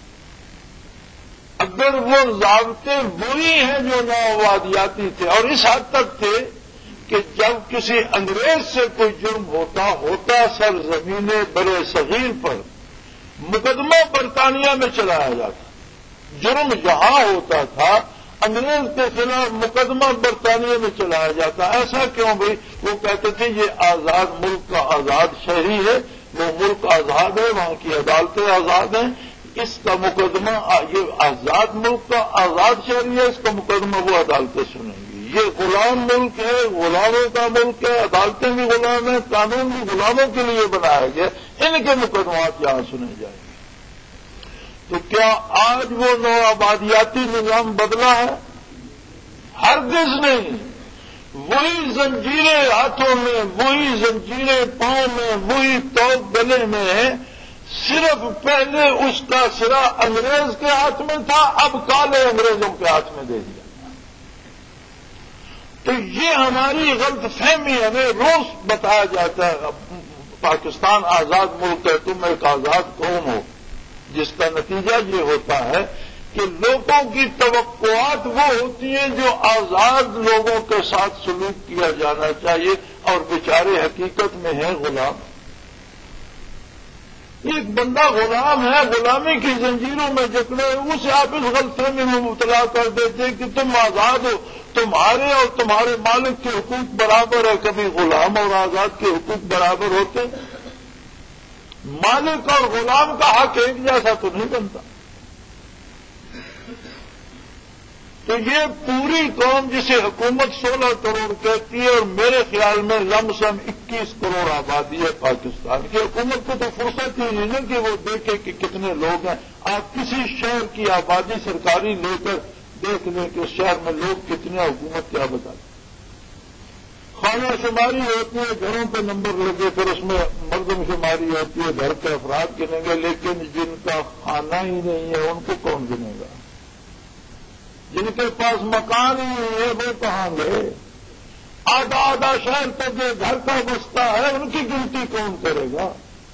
اگر وہ ضابطے وہی ہیں جو نوآبادیاتی تھے، اور اس حد تک تھے کہ جب کسی انگریز سے کوئی جرم ہوتا ہوتا سرزمین برے صغیر پر مقدمہ برطانیہ میں چلایا جاتا، جرم یہاں ہوتا تھا، انگریز کے خلاف مقدمہ برطانیہ میں چلایا جاتا۔ ایسا کیوں بھائی؟ وہ کہتے تھے یہ آزاد ملک کا آزاد شہری ہے، وہ ملک آزاد ہے، وہاں کی عدالتیں آزاد ہیں، اس کا مقدمہ، یہ آزاد ملک کا آزاد شہری ہے، اس کا مقدمہ وہ عدالتیں سنیں گی۔ یہ غلام ملک ہے، غلاموں کا ملک ہے، عدالتیں بھی غلام ہیں، قانون بھی غلاموں کے لیے بنایا گیا، ان کے مقدمات یہاں سنے جائیں گے۔ تو کیا آج وہ نو آبادیاتی نظام بدلا ہے؟ ہرگز نہیں۔ وہی زنجیریں ہاتھوں میں، وہی زنجیریں پاؤں میں، وہی توق گلے میں، صرف پہلے اس کا سرا انگریز کے ہاتھ میں تھا، اب کالے انگریزوں کے ہاتھ میں دے دیا۔ تو یہ ہماری غلط فہمی، ہمیں روز بتایا جاتا ہے پاکستان آزاد ملک ہے، تم ایک آزاد قوم ہو، جس کا نتیجہ یہ ہوتا ہے کہ لوگوں کی توقعات وہ ہوتی ہیں جو آزاد لوگوں کے ساتھ سلوک کیا جانا چاہیے، اور بیچارے حقیقت میں ہیں غلام۔ ایک بندہ غلام ہے، غلامی کی زنجیروں میں جکڑے، اسے آپ اس غلطفہمی میں مبتلا کر دیتے کہ تم آزاد ہو، تمہارے اور تمہارے مالک کے حقوق برابر ہے۔ کبھی غلام اور آزاد کے حقوق برابر ہوتے؟ مالک اور غلام کا حق ایک جیسا تو نہیں بنتا۔ تو یہ پوری قوم جسے حکومت سولہ کروڑ کہتی ہے، اور میرے خیال میں لم سم اکیس کروڑ آبادی ہے پاکستان کی، حکومت کو تو فرصت ہی نہیں نا کہ وہ دیکھے کہ کتنے لوگ ہیں۔ آپ کسی شہر کی آبادی سرکاری لے کر دیکھ لیں کہ اس شہر میں لوگ کتنے، حکومت کیا بتائے۔ خانہ شماری ہوتی ہے، گھروں پہ نمبر لگے، پھر اس میں مردم شماری ہوتی ہے، گھر کے افراد گنے گے، لیکن جن کا خانہ ہی نہیں ہے ان کو کون گنے گا؟ جن کے پاس مکان ہی نہیں ہے وہ کہاں گئے؟ آدھا آدھا شہر تو جو گھر کا بستا ہے ان کی گنتی کون کرے گا؟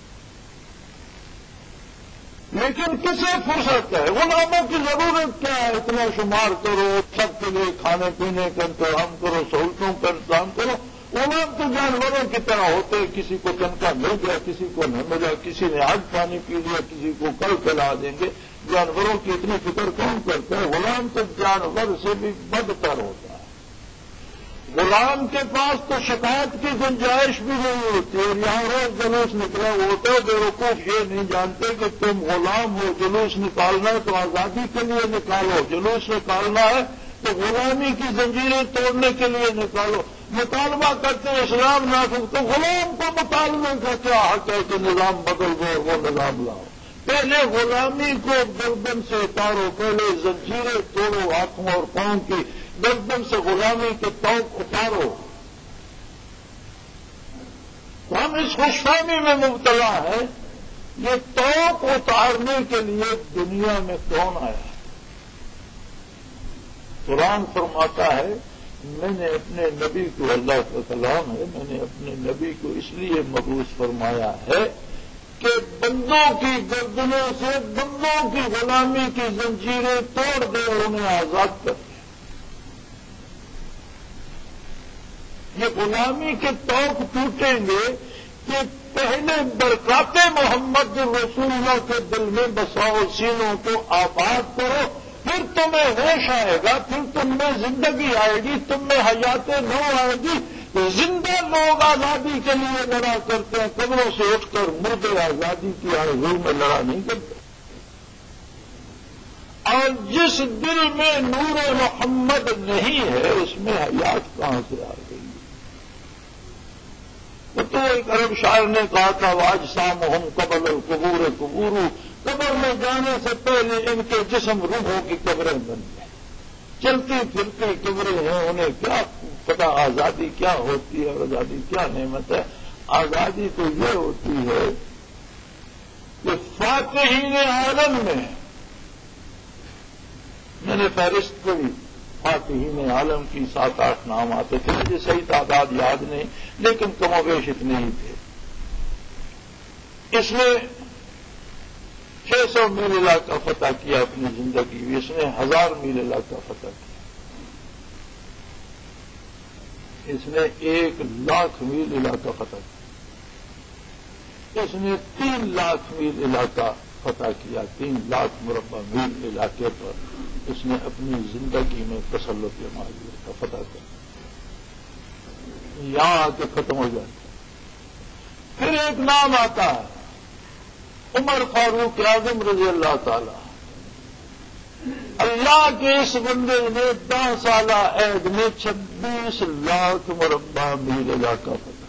لیکن کسے فرصت ہے؟ غلاموں کی ضرورت کیا ہے؟ اتنا شمار کرو، سب کے لیے کھانے پینے کا انتظام کرو، سہولتوں کا انتظام کرو۔ غلام تو جانوروں کی طرح ہوتے، کسی کو تنخواہ مل گیا، کسی کو نہ ملا، کسی نے آج پانی پی لیا، کسی کو کل پلا دیں گے۔ جانوروں کی اتنی فکر کون کرتا ہے؟ غلام تو جانور سے بھی بدتر ہوتا ہے۔ غلام کے پاس تو شکایت کی گنجائش بھی نہیں ہوتی، اور یہاں روز جلوس نکلا ہوتا ہے۔ بیوقوف یہ نہیں جانتے کہ تم غلام ہو، جلوس نکالنا ہے تو آزادی کے لیے نکالو، جلوس نکالنا ہے تو غلامی کی زنجیریں توڑنے کے لیے نکالو۔ مطالبہ کرتے ہیں اسلام نافذ، تو غلام کو مطالبے کا کیا حق ہے کہ نظام بدل دو، وہ نظام لاؤ؟ پہلے غلامی کو گردن سے اتارو، پہلے زنجیریں توڑو، ہاتھوں اور پاؤں کی گردن سے غلامی کے توق اتارو۔ تو ہم اس خوش فہمی میں مبتلا ہے، یہ توق اتارنے کے لیے دنیا میں کون آیا؟ قرآن فرماتا ہے میں نے اپنے نبی کو، اللہ کا کلام ہے، میں نے اپنے نبی کو اس لیے مبعوث فرمایا ہے کہ بندوں کی گردنوں سے بندوں کی غلامی کی زنجیریں توڑ دے اور انہیں آزاد کر دے۔ یہ غلامی کے توق ٹوٹیں گے کہ پہلے برکات محمد رسول اللہ کے دل میں بساؤ، سینوں کو آباد کرو، پھر تمہیں ہوش آئے گا، پھر تم میں زندگی آئے گی، تم میں حیات نو آئے گی۔ زندہ لوگ آزادی کے لیے لڑا کرتے ہیں، قبروں سے اٹھ کر مردے آزادی کی آرزو میں لڑا نہیں کرتے۔ اور جس دل میں نور محمد نہیں ہے اس میں حیات کہاں سے آ گئی؟ وہ تو ایک عرب شاعر نے کہا تھا واج سام ہم قبل القبور قبور، قبر میں جانے سے پہلے ان کے جسم روحوں کی قبریں بن گئے، چلتی پھرتی قبریں ہیں، انہیں کیا پتا آزادی کیا ہوتی ہے اور آزادی کیا نعمت ہے۔ آزادی تو یہ ہوتی ہے کہ فاتحین عالم میں، میں نے فہرست پڑھی، فاتحین عالم کی سات آٹھ نام آتے تھے، مجھے صحیح تعداد یاد نہیں، لیکن کم و بیش اتنے ہی تھے۔ اس نے چھ سو میل علاقہ فتح کیا اپنی زندگی میں، اس نے ہزار میل علاقہ فتح کیا، اس نے ایک لاکھ میل علاقہ فتح کیا، اس نے تین لاکھ میل علاقہ فتح کیا، تین لاکھ مربع میل علاقے پر اس نے اپنی زندگی میں تسلط جما لیا تھا، فتح کیا، یہاں آ کے ختم ہو جاتا۔ پھر ایک نام آتا ہے عمر فاروق اعظم رضی اللہ تعالی۔ اللہ کے اس بندے نے دس سالہ عہد میں چھبیس لاکھ مربع میل علاقہ فتح۔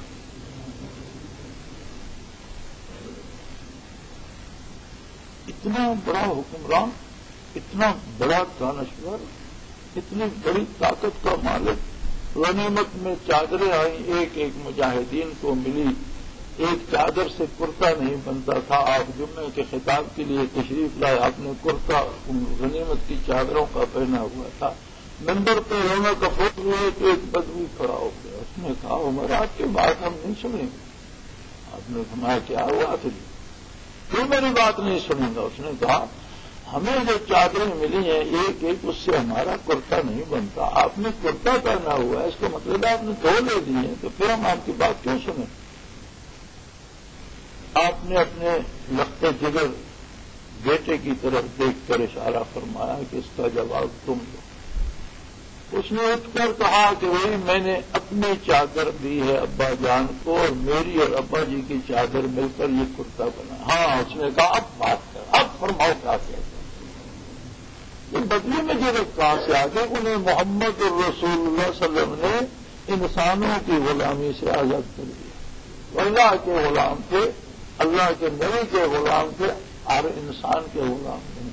اتنا بڑا حکمران، اتنا بڑا دانشور، اتنی بڑی طاقت کا مالک، غنیمت میں چادریں آئیں، ایک ایک مجاہدین کو ملی، ایک چادر سے کرتا نہیں بنتا تھا۔ آپ جمعے کے خطاب کے لیے تشریف لائے، آپ نے کرتا غنیمت کی چادروں کا پہنا ہوا تھا۔ ممبر پہ رونا کا فوٹ ہوئے تو ایک بدوی کھڑا ہو گیا، اس نے کہا عمر آپ کی بات ہم نہیں سنیں گے۔ آپ نے فرمایا کیا ہوا؟ پھر کیوں میری بات نہیں سنیں گا؟ اس نے کہا ہمیں جو چادریں ملی ہیں ایک ایک اس سے ہمارا کرتا نہیں بنتا، آپ نے کرتا پہنا ہوا ہے، اس کا مطلب آپ نے دو لے دی ہیں، تو پھر ہم آپ کی بات کیوں سنیں؟ آپ نے اپنے لخت جگر بیٹے کی طرف دیکھ کر اشارہ فرمایا کہ اس کا جواب تم دو۔ اس نے اٹھ کر کہا کہ وہی میں نے اپنی چادر دی ہے ابا جان کو، اور میری اور ابا جی کی چادر مل کر یہ کرتا بنا۔ ہاں، اس نے کہا اب بات کر، اب فرماؤ کیا کہتے ہیں۔ بدلے میں جب کہاں سے آگے انہیں محمد الرسول اللہ صلی اللہ علیہ وسلم نے انسانوں کی غلامی سے آزاد کر دیا۔ اللہ کے غلام تھے، اللہ کے نبی کے غلام تھے، ہر انسان کے غلام نہیں۔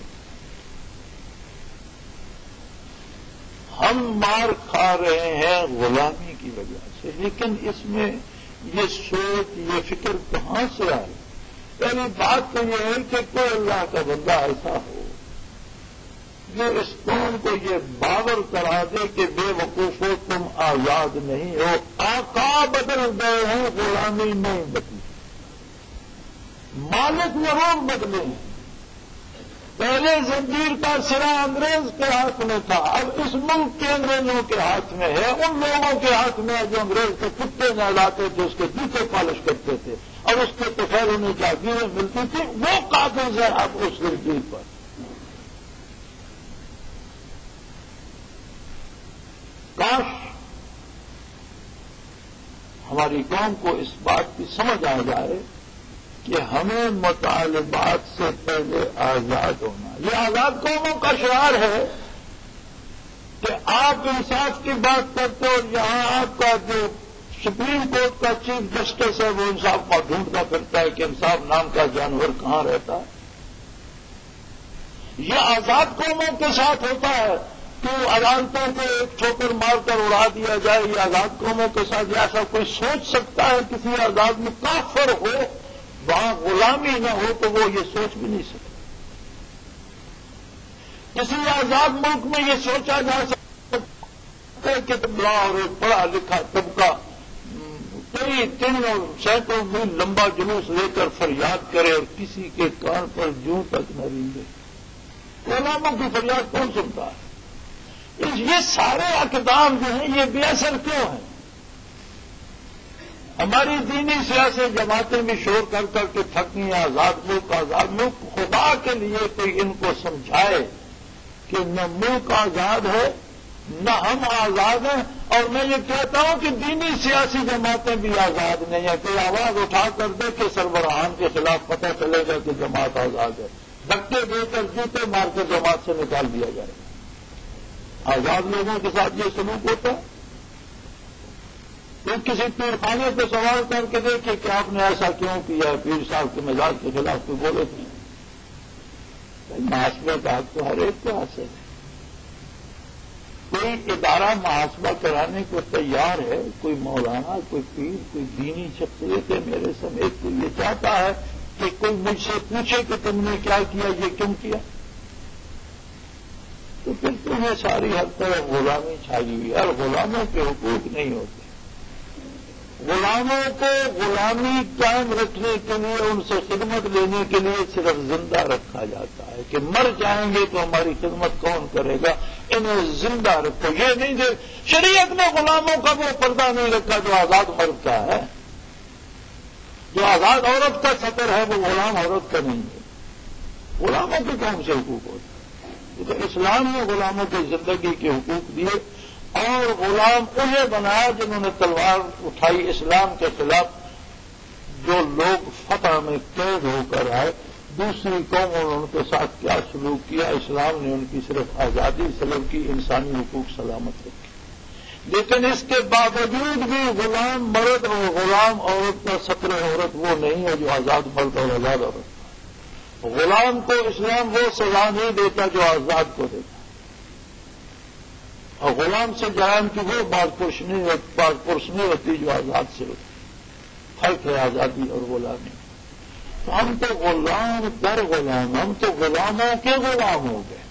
ہم مار کھا رہے ہیں غلامی کی وجہ سے، لیکن اس میں یہ سوچ، یہ فکر کہاں سے آئی؟ پہلی بات تو یہ ہے کہ کوئی اللہ کا بندہ ایسا ہو جو اس قوم کو یہ باور کرا دے کہ بے وقوف ہو، تم آزاد نہیں ہو، آقا بدل گئے ہیں، غلامی نہیں بدلی، مالک ضرور بدلے ہیں۔ پہلے زنجیر کا سرا انگریز کے ہاتھ میں تھا، اب اس ملک کے انگریزوں کے ہاتھ میں ہے، ان لوگوں کے ہاتھ میں جو انگریز کے کتے نہ لاتے تھے، اس کے جوتے پالش کرتے تھے اور اس کے توفیل انہیں جاگیریں ملتی تھی، وہ قابض ہے اب اس زنجیر پر۔ کاش ہماری قوم کو اس بات کی سمجھ آ جائے کہ ہمیں مطالبات سے پہلے آزاد ہونا۔ یہ آزاد قوموں کا شعار ہے کہ آپ انصاف کی بات کرتے ہو، اور یہاں آپ کا جو سپریم کورٹ کا چیف جسٹس ہے وہ انصاف کو ڈھونڈتا پھرتا ہے کہ انصاف نام کا جانور کہاں رہتا ہے۔ یہ آزاد قوموں کے ساتھ ہوتا ہے کہ عدالتوں کو ایک ٹھوکر مار کر اڑا دیا جائے۔ یہ آزاد قوموں کے ساتھ ایسا کوئی سوچ سکتا ہے کسی آزاد میں کافر ہو وہاں غلامی نہ ہو تو وہ یہ سوچ بھی نہیں سکتا۔ کسی آزاد ملک میں یہ سوچا جا سکتا ہے کہ بڑا اور ایک پڑھا لکھا طبقہ کئی تین اور سینکڑوں میل لمبا جلوس لے کر فریاد کرے اور کسی کے کان پر جوں تک نہ رینگے۔ غلاموں کی فریاد کون سنتا ہے؟ یہ سارے اقدام جو ہیں یہ بے اثر کیوں ہیں؟ ہماری دینی سیاسی جماعتیں بھی شور کر کر کے تھکی، آزاد ملک آزاد ملک۔ خدا کے لیے کوئی ان کو سمجھائے کہ نہ ملک آزاد ہے نہ ہم آزاد ہیں، اور میں یہ کہتا ہوں کہ دینی سیاسی جماعتیں بھی آزاد نہیں ہیں۔ کوئی آواز اٹھا کر دے کہ سربراہان کے خلاف پتہ چلے گا کہ جماعت آزاد ہے، دھکے دے کر جوتے مار کر جماعت سے نکال دیا جائے گا۔ آزاد لوگوں کے ساتھ یہ سلوک ہوتا ہے؟ پھر کسی پیر خانے پہ سوال کر کے دیکھے کہ آپ نے ایسا کیوں کیا ہے، پیر صاحب کے مزاج کے خلاف کوئی بولے تھے؟ محاسبہ کا حق تو ہر ایک کو حاصل ہے۔ کوئی ادارہ محاسبہ کرانے کو تیار ہے، کوئی مولانا، کوئی پیر، کوئی دینی شخصیت ہے میرے سمیت، تو یہ چاہتا ہے کہ کوئی مجھ سے پوچھے کہ تم نے کیا کیا، یہ کیوں کیا؟ تو پھر تمہیں ساری ہر طرح غلامی چھائی ہوئی ہے، اور غلاموں کے حقوق نہیں ہوتے۔ غلاموں کو غلامی قائم رکھنے کے لیے، ان سے خدمت لینے کے لیے صرف زندہ رکھا جاتا ہے کہ مر جائیں گے تو ہماری خدمت کون کرے گا، انہیں زندہ رکھو۔ یہ نہیں کہ شریعت نے غلاموں کا وہ پردہ نہیں رکھا جو آزاد مرد کا ہے، جو آزاد عورت کا سطر ہے وہ غلام عورت کا نہیں ہے۔ غلاموں کے کون سے حقوق ہوتے ہیں؟ تو اسلام نے غلاموں کی زندگی کے حقوق دیے، اور غلام انہیں بنایا جنہوں نے تلوار اٹھائی اسلام کے خلاف۔ جو لوگ فتح میں قید ہو کر آئے، دوسری قوموں نے ان کے ساتھ کیا سلوک کیا؟ اسلام نے ان کی صرف آزادی سلب کی، انسانی حقوق سلامت رکھے۔ لیکن اس کے باوجود بھی غلام مرد اور غلام عورت کا سطر عورت وہ نہیں ہے جو آزاد مرد اور آزاد عورت۔ غلام کو اسلام وہ سزا نہیں دیتا جو آزاد کو دیتا، اور غلام سے جرائم کی وہ بات پرس نہیں ہوتی جو آزاد سے ہوتی۔ فرق ہے آزادی اور غلامی۔ تو ہم تو غلام در غلام، ہم تو غلاموں کے غلام ہو گئے۔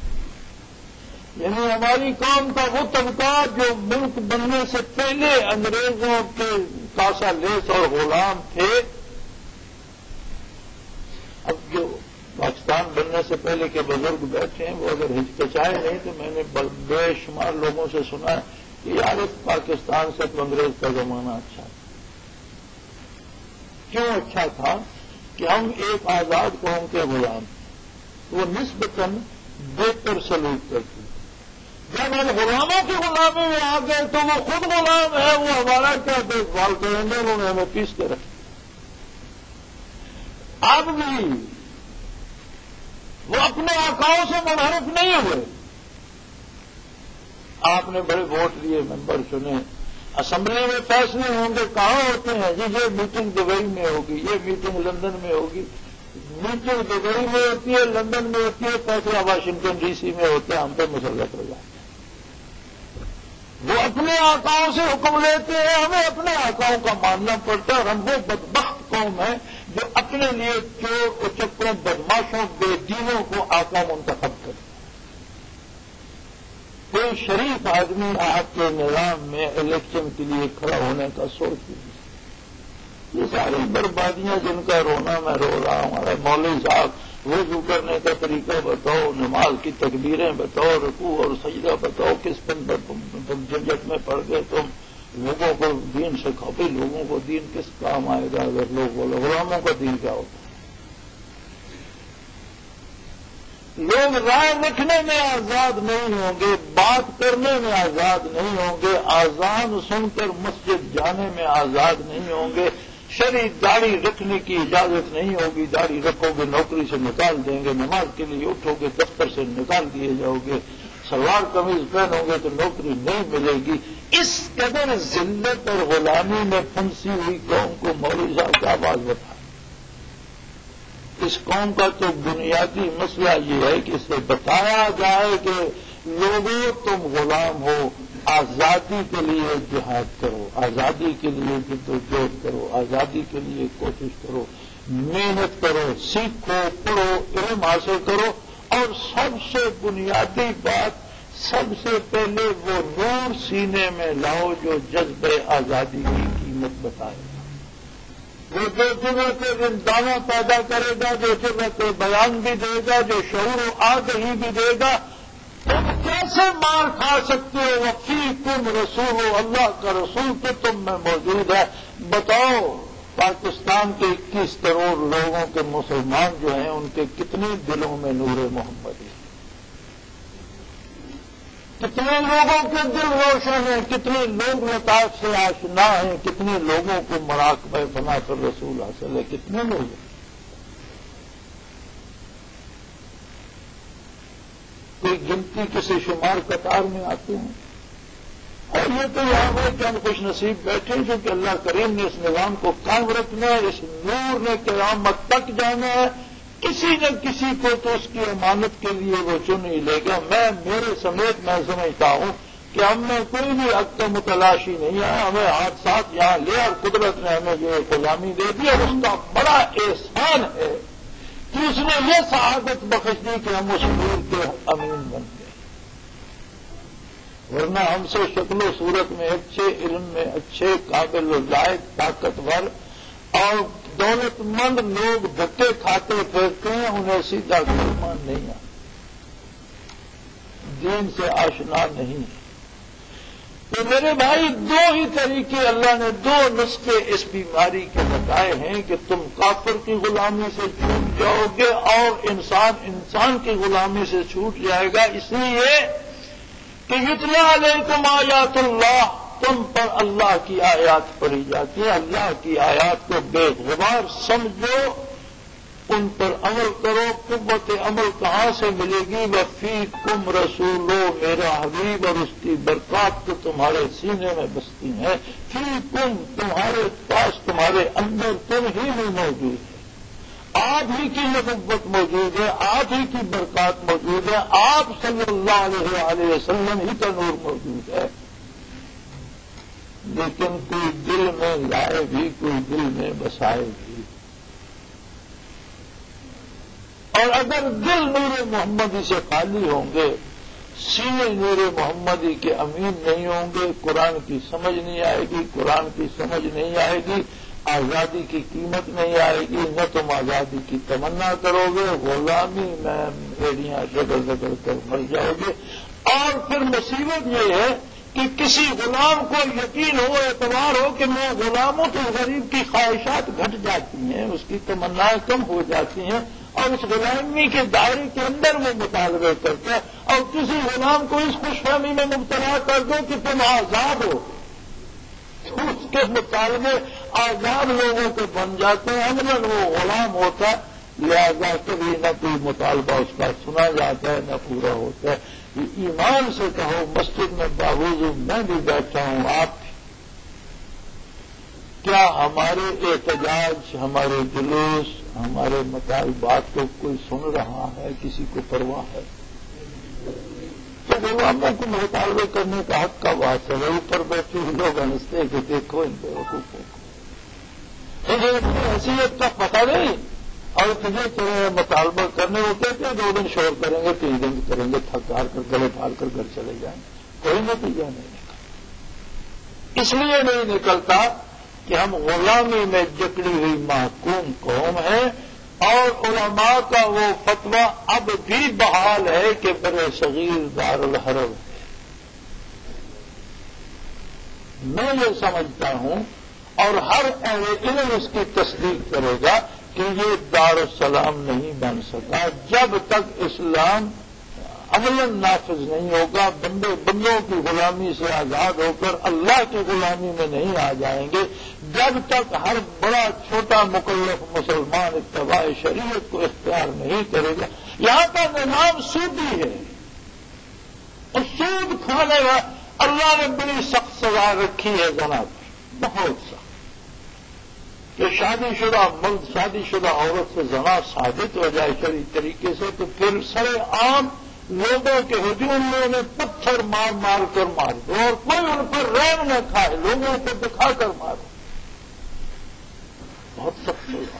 یعنی ہماری قوم کا وہ طبقہ جو ملک بننے سے پہلے انگریزوں کے کاسا لیس اور غلام تھے، اب جو پاکستان بننے سے پہلے کے بزرگ بیٹھے ہیں وہ اگر ہچکچائے نہیں تو میں نے بے شمار لوگوں سے سنا ہے کہ یار اس پاکستان سے تو انگریز کا زمانہ اچھا تھا. کیوں اچھا تھا؟ کہ ہم ایک آزاد قوم کے غلام، وہ نسبتاً بہتر سلوک کرتی. جب ہم غلاموں کی غلامی میں آ گئے تو وہ خود غلام ہے، وہ ہمارا کیا دیکھ بھال کریں گے، انہوں نے ہمیں پیس کے رکھا. اب بھی وہ اپنے آقاؤں سے منحرف نہیں ہوئے. آپ نے بڑے ووٹ لیے، ممبر چنے، اسمبلی میں فیصلے ہوں گے، کہاں ہوتے ہیں؟ جی یہ میٹنگ دبئی میں ہوگی، یہ میٹنگ لندن میں ہوگی. میٹنگ دبئی میں ہوتی ہے، لندن میں ہوتی ہے، فیصلہ واشنگٹن ڈی سی میں ہوتے ہیں، ہم پہ مسلط ہو جاتے ہیں. وہ اپنے آقاؤں سے حکم لیتے ہیں، ہمیں اپنے آقاؤں کا ماننا پڑتا ہے. اور ہم وہ بدبخت قوم ہے جو اپنے لیے چور اچکوں بدماشوں بے دینوں کو آقا منتخب کرتے. کوئی شریف آدمی آپ کے نظام میں الیکشن کے لیے کھڑا ہونے کا سوچ نہیں. یہ ساری بربادیاں جن کا رونا میں رو رہا ہوں. ہمارے مولوی صاحب وضو کرنے کا طریقہ بتاؤ، نماز کی تکبیریں بتاؤ، رکوع اور سجدہ بتاؤ، کس پن پر جھنجٹ میں پڑ گئے تم. لوگوں کو دین سکھاؤ. بھائی لوگوں کو دین کس کام آئے گا اگر لوگ بولو غلاموں کا دین کیا ہوتا ہے؟ لوگ رائے رکھنے میں آزاد نہیں ہوں گے، بات کرنے میں آزاد نہیں ہوں گے، آزان سن کر مسجد جانے میں آزاد نہیں ہوں گے، شرعی داڑھی رکھنے کی اجازت نہیں ہوگی. داڑھی رکھو گے نوکری سے نکال دیں گے، نماز کے لیے اٹھو گے دفتر سے نکال دیے جاؤ گے، سلوار قمیض پہنو گے تو نوکری نہیں ملے گی. اس قدر ذلت اور غلامی میں پھنسی ہوئی قوم کو مولوی صاحب کا آواز بتائے. اس قوم کا تو بنیادی مسئلہ یہ ہے کہ اسے بتایا جائے کہ لوگوں تم غلام ہو، آزادی کے لیے جہاد کرو، آزادی کے لیے جدوجہد کرو، آزادی کے لیے کوشش کرو، محنت کرو، سیکھو، پڑھو، علم حاصل کرو. اور سب سے بنیادی بات، سب سے پہلے وہ نور سینے میں لاؤ جو جذبہ آزادی کی قیمت بتائے. وہ جو جرأت دعویٰ پیدا کرے گا، جو جرأت بیان بھی دے گا، جو شعور و آگہی بھی دے گا. تم کیسے مار کھا سکتے ہو؟ وفیکم رسول ہو، اللہ کا رسول تو تم میں موجود ہے. بتاؤ پاکستان کے اکیس کروڑ لوگوں کے مسلمان جو ہیں ان کے کتنے دلوں میں نور محمد ہے؟ کتنے لوگوں کے دل روشن ہیں؟ کتنے لوگ لطائف سے آشنا ہیں؟ کتنے لوگوں کو مراقبہ فنا پر رسول حاصل ہے؟ کتنے لوگ ہیں؟ کوئی گنتی کسی شمار قطار میں آتے ہیں؟ اور یہ تو یہاں وہ چند خوش نصیب بیٹھے جو کہ اللہ کریم نے اس نظام کو قائم رکھنا ہے، اس نور نے قیامت تک جانا ہے. کسی نہ کسی کو تو اس کی امانت کے لیے وہ چن ہی لے گا. میں میرے سمیت میں سمجھتا ہوں کہ ہم میں کوئی بھی حق کا متلاشی نہیں ہے. ہمیں حادثات یہاں لے اور قدرت نے ہمیں یہ غلامی دے دی اور اس کا بڑا احسان ہے کہ اس نے یہ سعادت بخش دی کہ ہم اس نور کے امین بن گئے. ورنہ ہم سے شکل و صورت میں اچھے، علم میں اچھے، قابل و لائق، طاقتور اور دولت مند لوگ دھکے کھاتے پھرتے ہیں، انہیں سیدھا کلمہ نہیں آتا، دین سے آشنا نہیں. تو میرے بھائی دو ہی طریقے اللہ نے، دو نسخے اس بیماری کے بتائے ہیں کہ تم کافر کی غلامی سے چھوٹ جاؤ گے اور انسان انسان کی غلامی سے چھوٹ جائے گا. اس لیے کہ یتلا علیکم آیات اللہ، تم پر اللہ کی آیات پڑھی جاتی ہے. اللہ کی آیات کو بے غبار سمجھو، ان پر عمل کرو. قوت عمل کہاں سے ملے گی؟ وفیکم رسولو، میرا حبیب اور اس کی برکات تو تمہارے سینے میں بستی ہیں. فیکم، تمہارے پاس، تمہارے اندر تم ہی میں موجود ہے. آپ ہی کی نبوت موجود ہے، آپ ہی کی برکات موجود ہے، آپ صلی اللہ علیہ وآلہ وسلم ہی کا نور موجود ہے. لیکن کوئی دل میں لائے بھی، کوئی دل میں بسائے بھی. اور اگر دل نور محمدی سے خالی ہوں گے، سینے نور محمدی کے امین نہیں ہوں گے، قرآن کی سمجھ نہیں آئے گی، قرآن کی سمجھ نہیں آئے گی. آزادی کی قیمت نہیں آئے گی، نہ تم آزادی کی تمنا کرو گے، غلامی میں ایڑیاں رگڑ رگڑ کر مر جاؤ گے۔ اور پھر مصیبت یہ ہے کہ کسی غلام کو یقین ہو، اعتبار ہو کہ میں غلام ہوں، تو غریب کی خواہشات گھٹ جاتی ہیں، اس کی تمنائیں کم ہو جاتی ہیں، اور اس غلامی کے دائرے کے اندر وہ مطالبے کرتا ہے۔ اور کسی غلام کو اس خوش فہمی میں مبتلا کر دو کہ تم آزاد ہو، تو اس کے مطالبے آزاد لوگوں کے بن جاتے ہیں، عملاً وہ غلام ہوتا ہے، لہذا کبھی نہ کوئی مطالبہ اس کا سنا جاتا ہے نہ پورا ہوتا ہے۔ ایمان سے کہو، مسجد میں باوجود میں بھی بیٹھا ہوں، آپ کیا ہمارے احتجاج، ہمارے جلوس، ہمارے مطالبات کو کوئی سن رہا ہے؟ کسی کو پرواہ ہے؟ تو غلاموں کو مطالبے کرنے کا حق کا بات ہے، اوپر بیٹھے لوگ ہنستے کہ دیکھو ان بیوقوفوں کو، انہیں حیثیت کا پتہ نہیں، اور تجھے تیرے مطالبہ کرنے وہ کہتے ہیں دو دن شور کریں گے، تین دن کریں گے، تھک ہار کر گلے پھاڑ کر گھر چلے جائیں گے، کوئی نتیجہ نہیں نکلتا۔ اس لیے نہیں نکلتا کہ ہم غلامی میں جکڑی ہوئی محکوم قوم ہیں، اور علماء کا وہ فتویٰ اب بھی بحال ہے کہ برے صغیر دارالحرب ہے۔ میں یہ سمجھتا ہوں، اور ہر اہل علم اس کی تصدیق کرے گا کہ یہ دارالسلام نہیں بن سکا جب تک اسلام عملاً نافذ نہیں ہوگا، بندے بندوں کی غلامی سے آزاد ہو کر اللہ کی غلامی میں نہیں آ جائیں گے، جب تک ہر بڑا چھوٹا مکلف مسلمان اتباع شریعت کو اختیار نہیں کرے گا۔ یہاں کا نظام سودی ہے، اور سود کھانے کا اللہ نے بڑی سخت سزا رکھی ہے زنا پر، بہت سخت، کہ شادی شدہ مرد شادی شدہ عورت سے زنا ثابت ہو جائے شرعی طریقے سے، تو پھر سر عام لوگوں کے ہجوم میں انہیں پتھر مار مار کر مار دو، اور کوئی ان پر رحم نہ کھائے، لوگوں کو دکھا کر مارو، بہت سخت ہوگا۔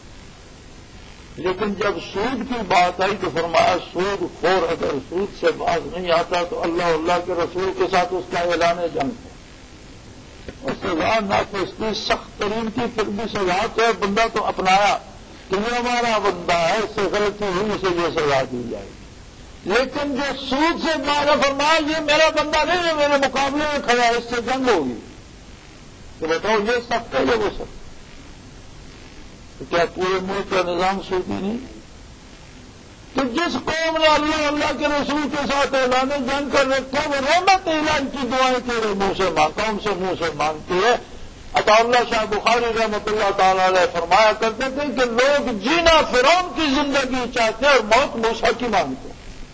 لیکن جب سود کی بات آئی تو فرمایا سود خور اگر سود سے باز نہیں آتا تو اللہ اللہ کے رسول کے ساتھ اس کا اعلان جنگ ہے، اور سزا نافذ کی سخت ترین کی، پھر بھی سزا تو ہے، بندہ تو اپنایا کہ یہ ہمارا بندہ ہے، اس سے غلطی ہوئی اسے یہ سزا دی جائے گی۔ لیکن جو سود سے مارا فرمایا یہ میرا بندہ نہیں ہے، میرے مقابلے میں کھڑا ہے، اس سے جنگ ہوگی، تو بتاؤ یہ سخت ہے یا وہ سخت؟ تو کیا پورے ملک کا نظام سودی نہیں؟ تو جس قوم نے اللہ اللہ کے رسول کے ساتھ اعلان جنگ کر رکھا وہ رحمت اعلان کی دعائیں تیرے منہ سے مانگتا، ان سے منہ سے مانگتی ہے۔ عطا اللہ شاہ بخاری رحمۃ اللہ تعالی علیہ فرمایا کرتے تھے کہ لوگ جینا فرعون کی زندگی چاہتے ہیں اور موت موسیٰ کی مانگتے ہیں۔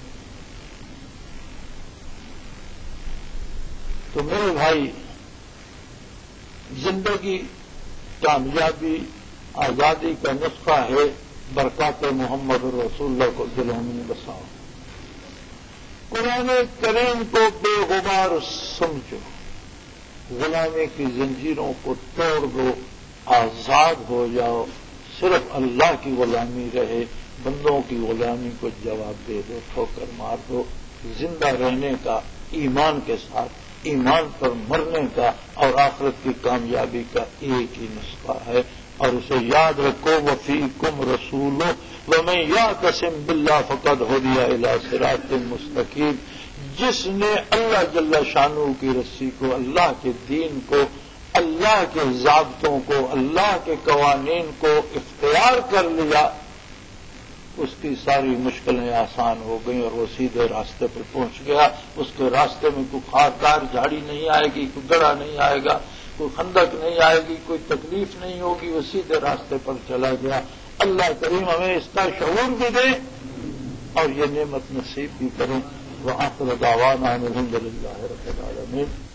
تو میرے بھائی، زندگی کامیابی آزادی کا نسخہ ہے، برکات محمد رسول اللہ کو دلوں میں بساؤ، قرآن کریم کو بے غبار سمجھو، غلامی کی زنجیروں کو توڑ دو، آزاد ہو جاؤ، صرف اللہ کی غلامی رہے، بندوں کی غلامی کو جواب دے دو، ٹھوکر مار دو۔ زندہ رہنے کا ایمان کے ساتھ، ایمان پر مرنے کا اور آخرت کی کامیابی کا ایک ہی نسخہ ہے، اور اسے یاد رکھو، وفیکم رسول ومن یعتصم باللہ فقد ہدی الی صراط مستقیم۔ جس نے اللہ جل شانہ کی رسی کو، اللہ کے دین کو، اللہ کے ضابطوں کو، اللہ کے قوانین کو اختیار کر لیا، اس کی ساری مشکلیں آسان ہو گئیں اور وہ سیدھے راستے پر پہنچ گیا۔ اس کے راستے میں کوئی خاردار جھاڑی نہیں آئے گی، کوئی گڑھا نہیں آئے گا، کوئی خندق نہیں آئے گی، کوئی تکلیف نہیں ہوگی، وہ سیدھے راستے پر چلا گیا۔ اللہ کریم ہمیں اس کا شعور بھی دے اور یہ نعمت نصیب بھی کریں۔ وآخر دعوانا الحمد للہ رب العالمین۔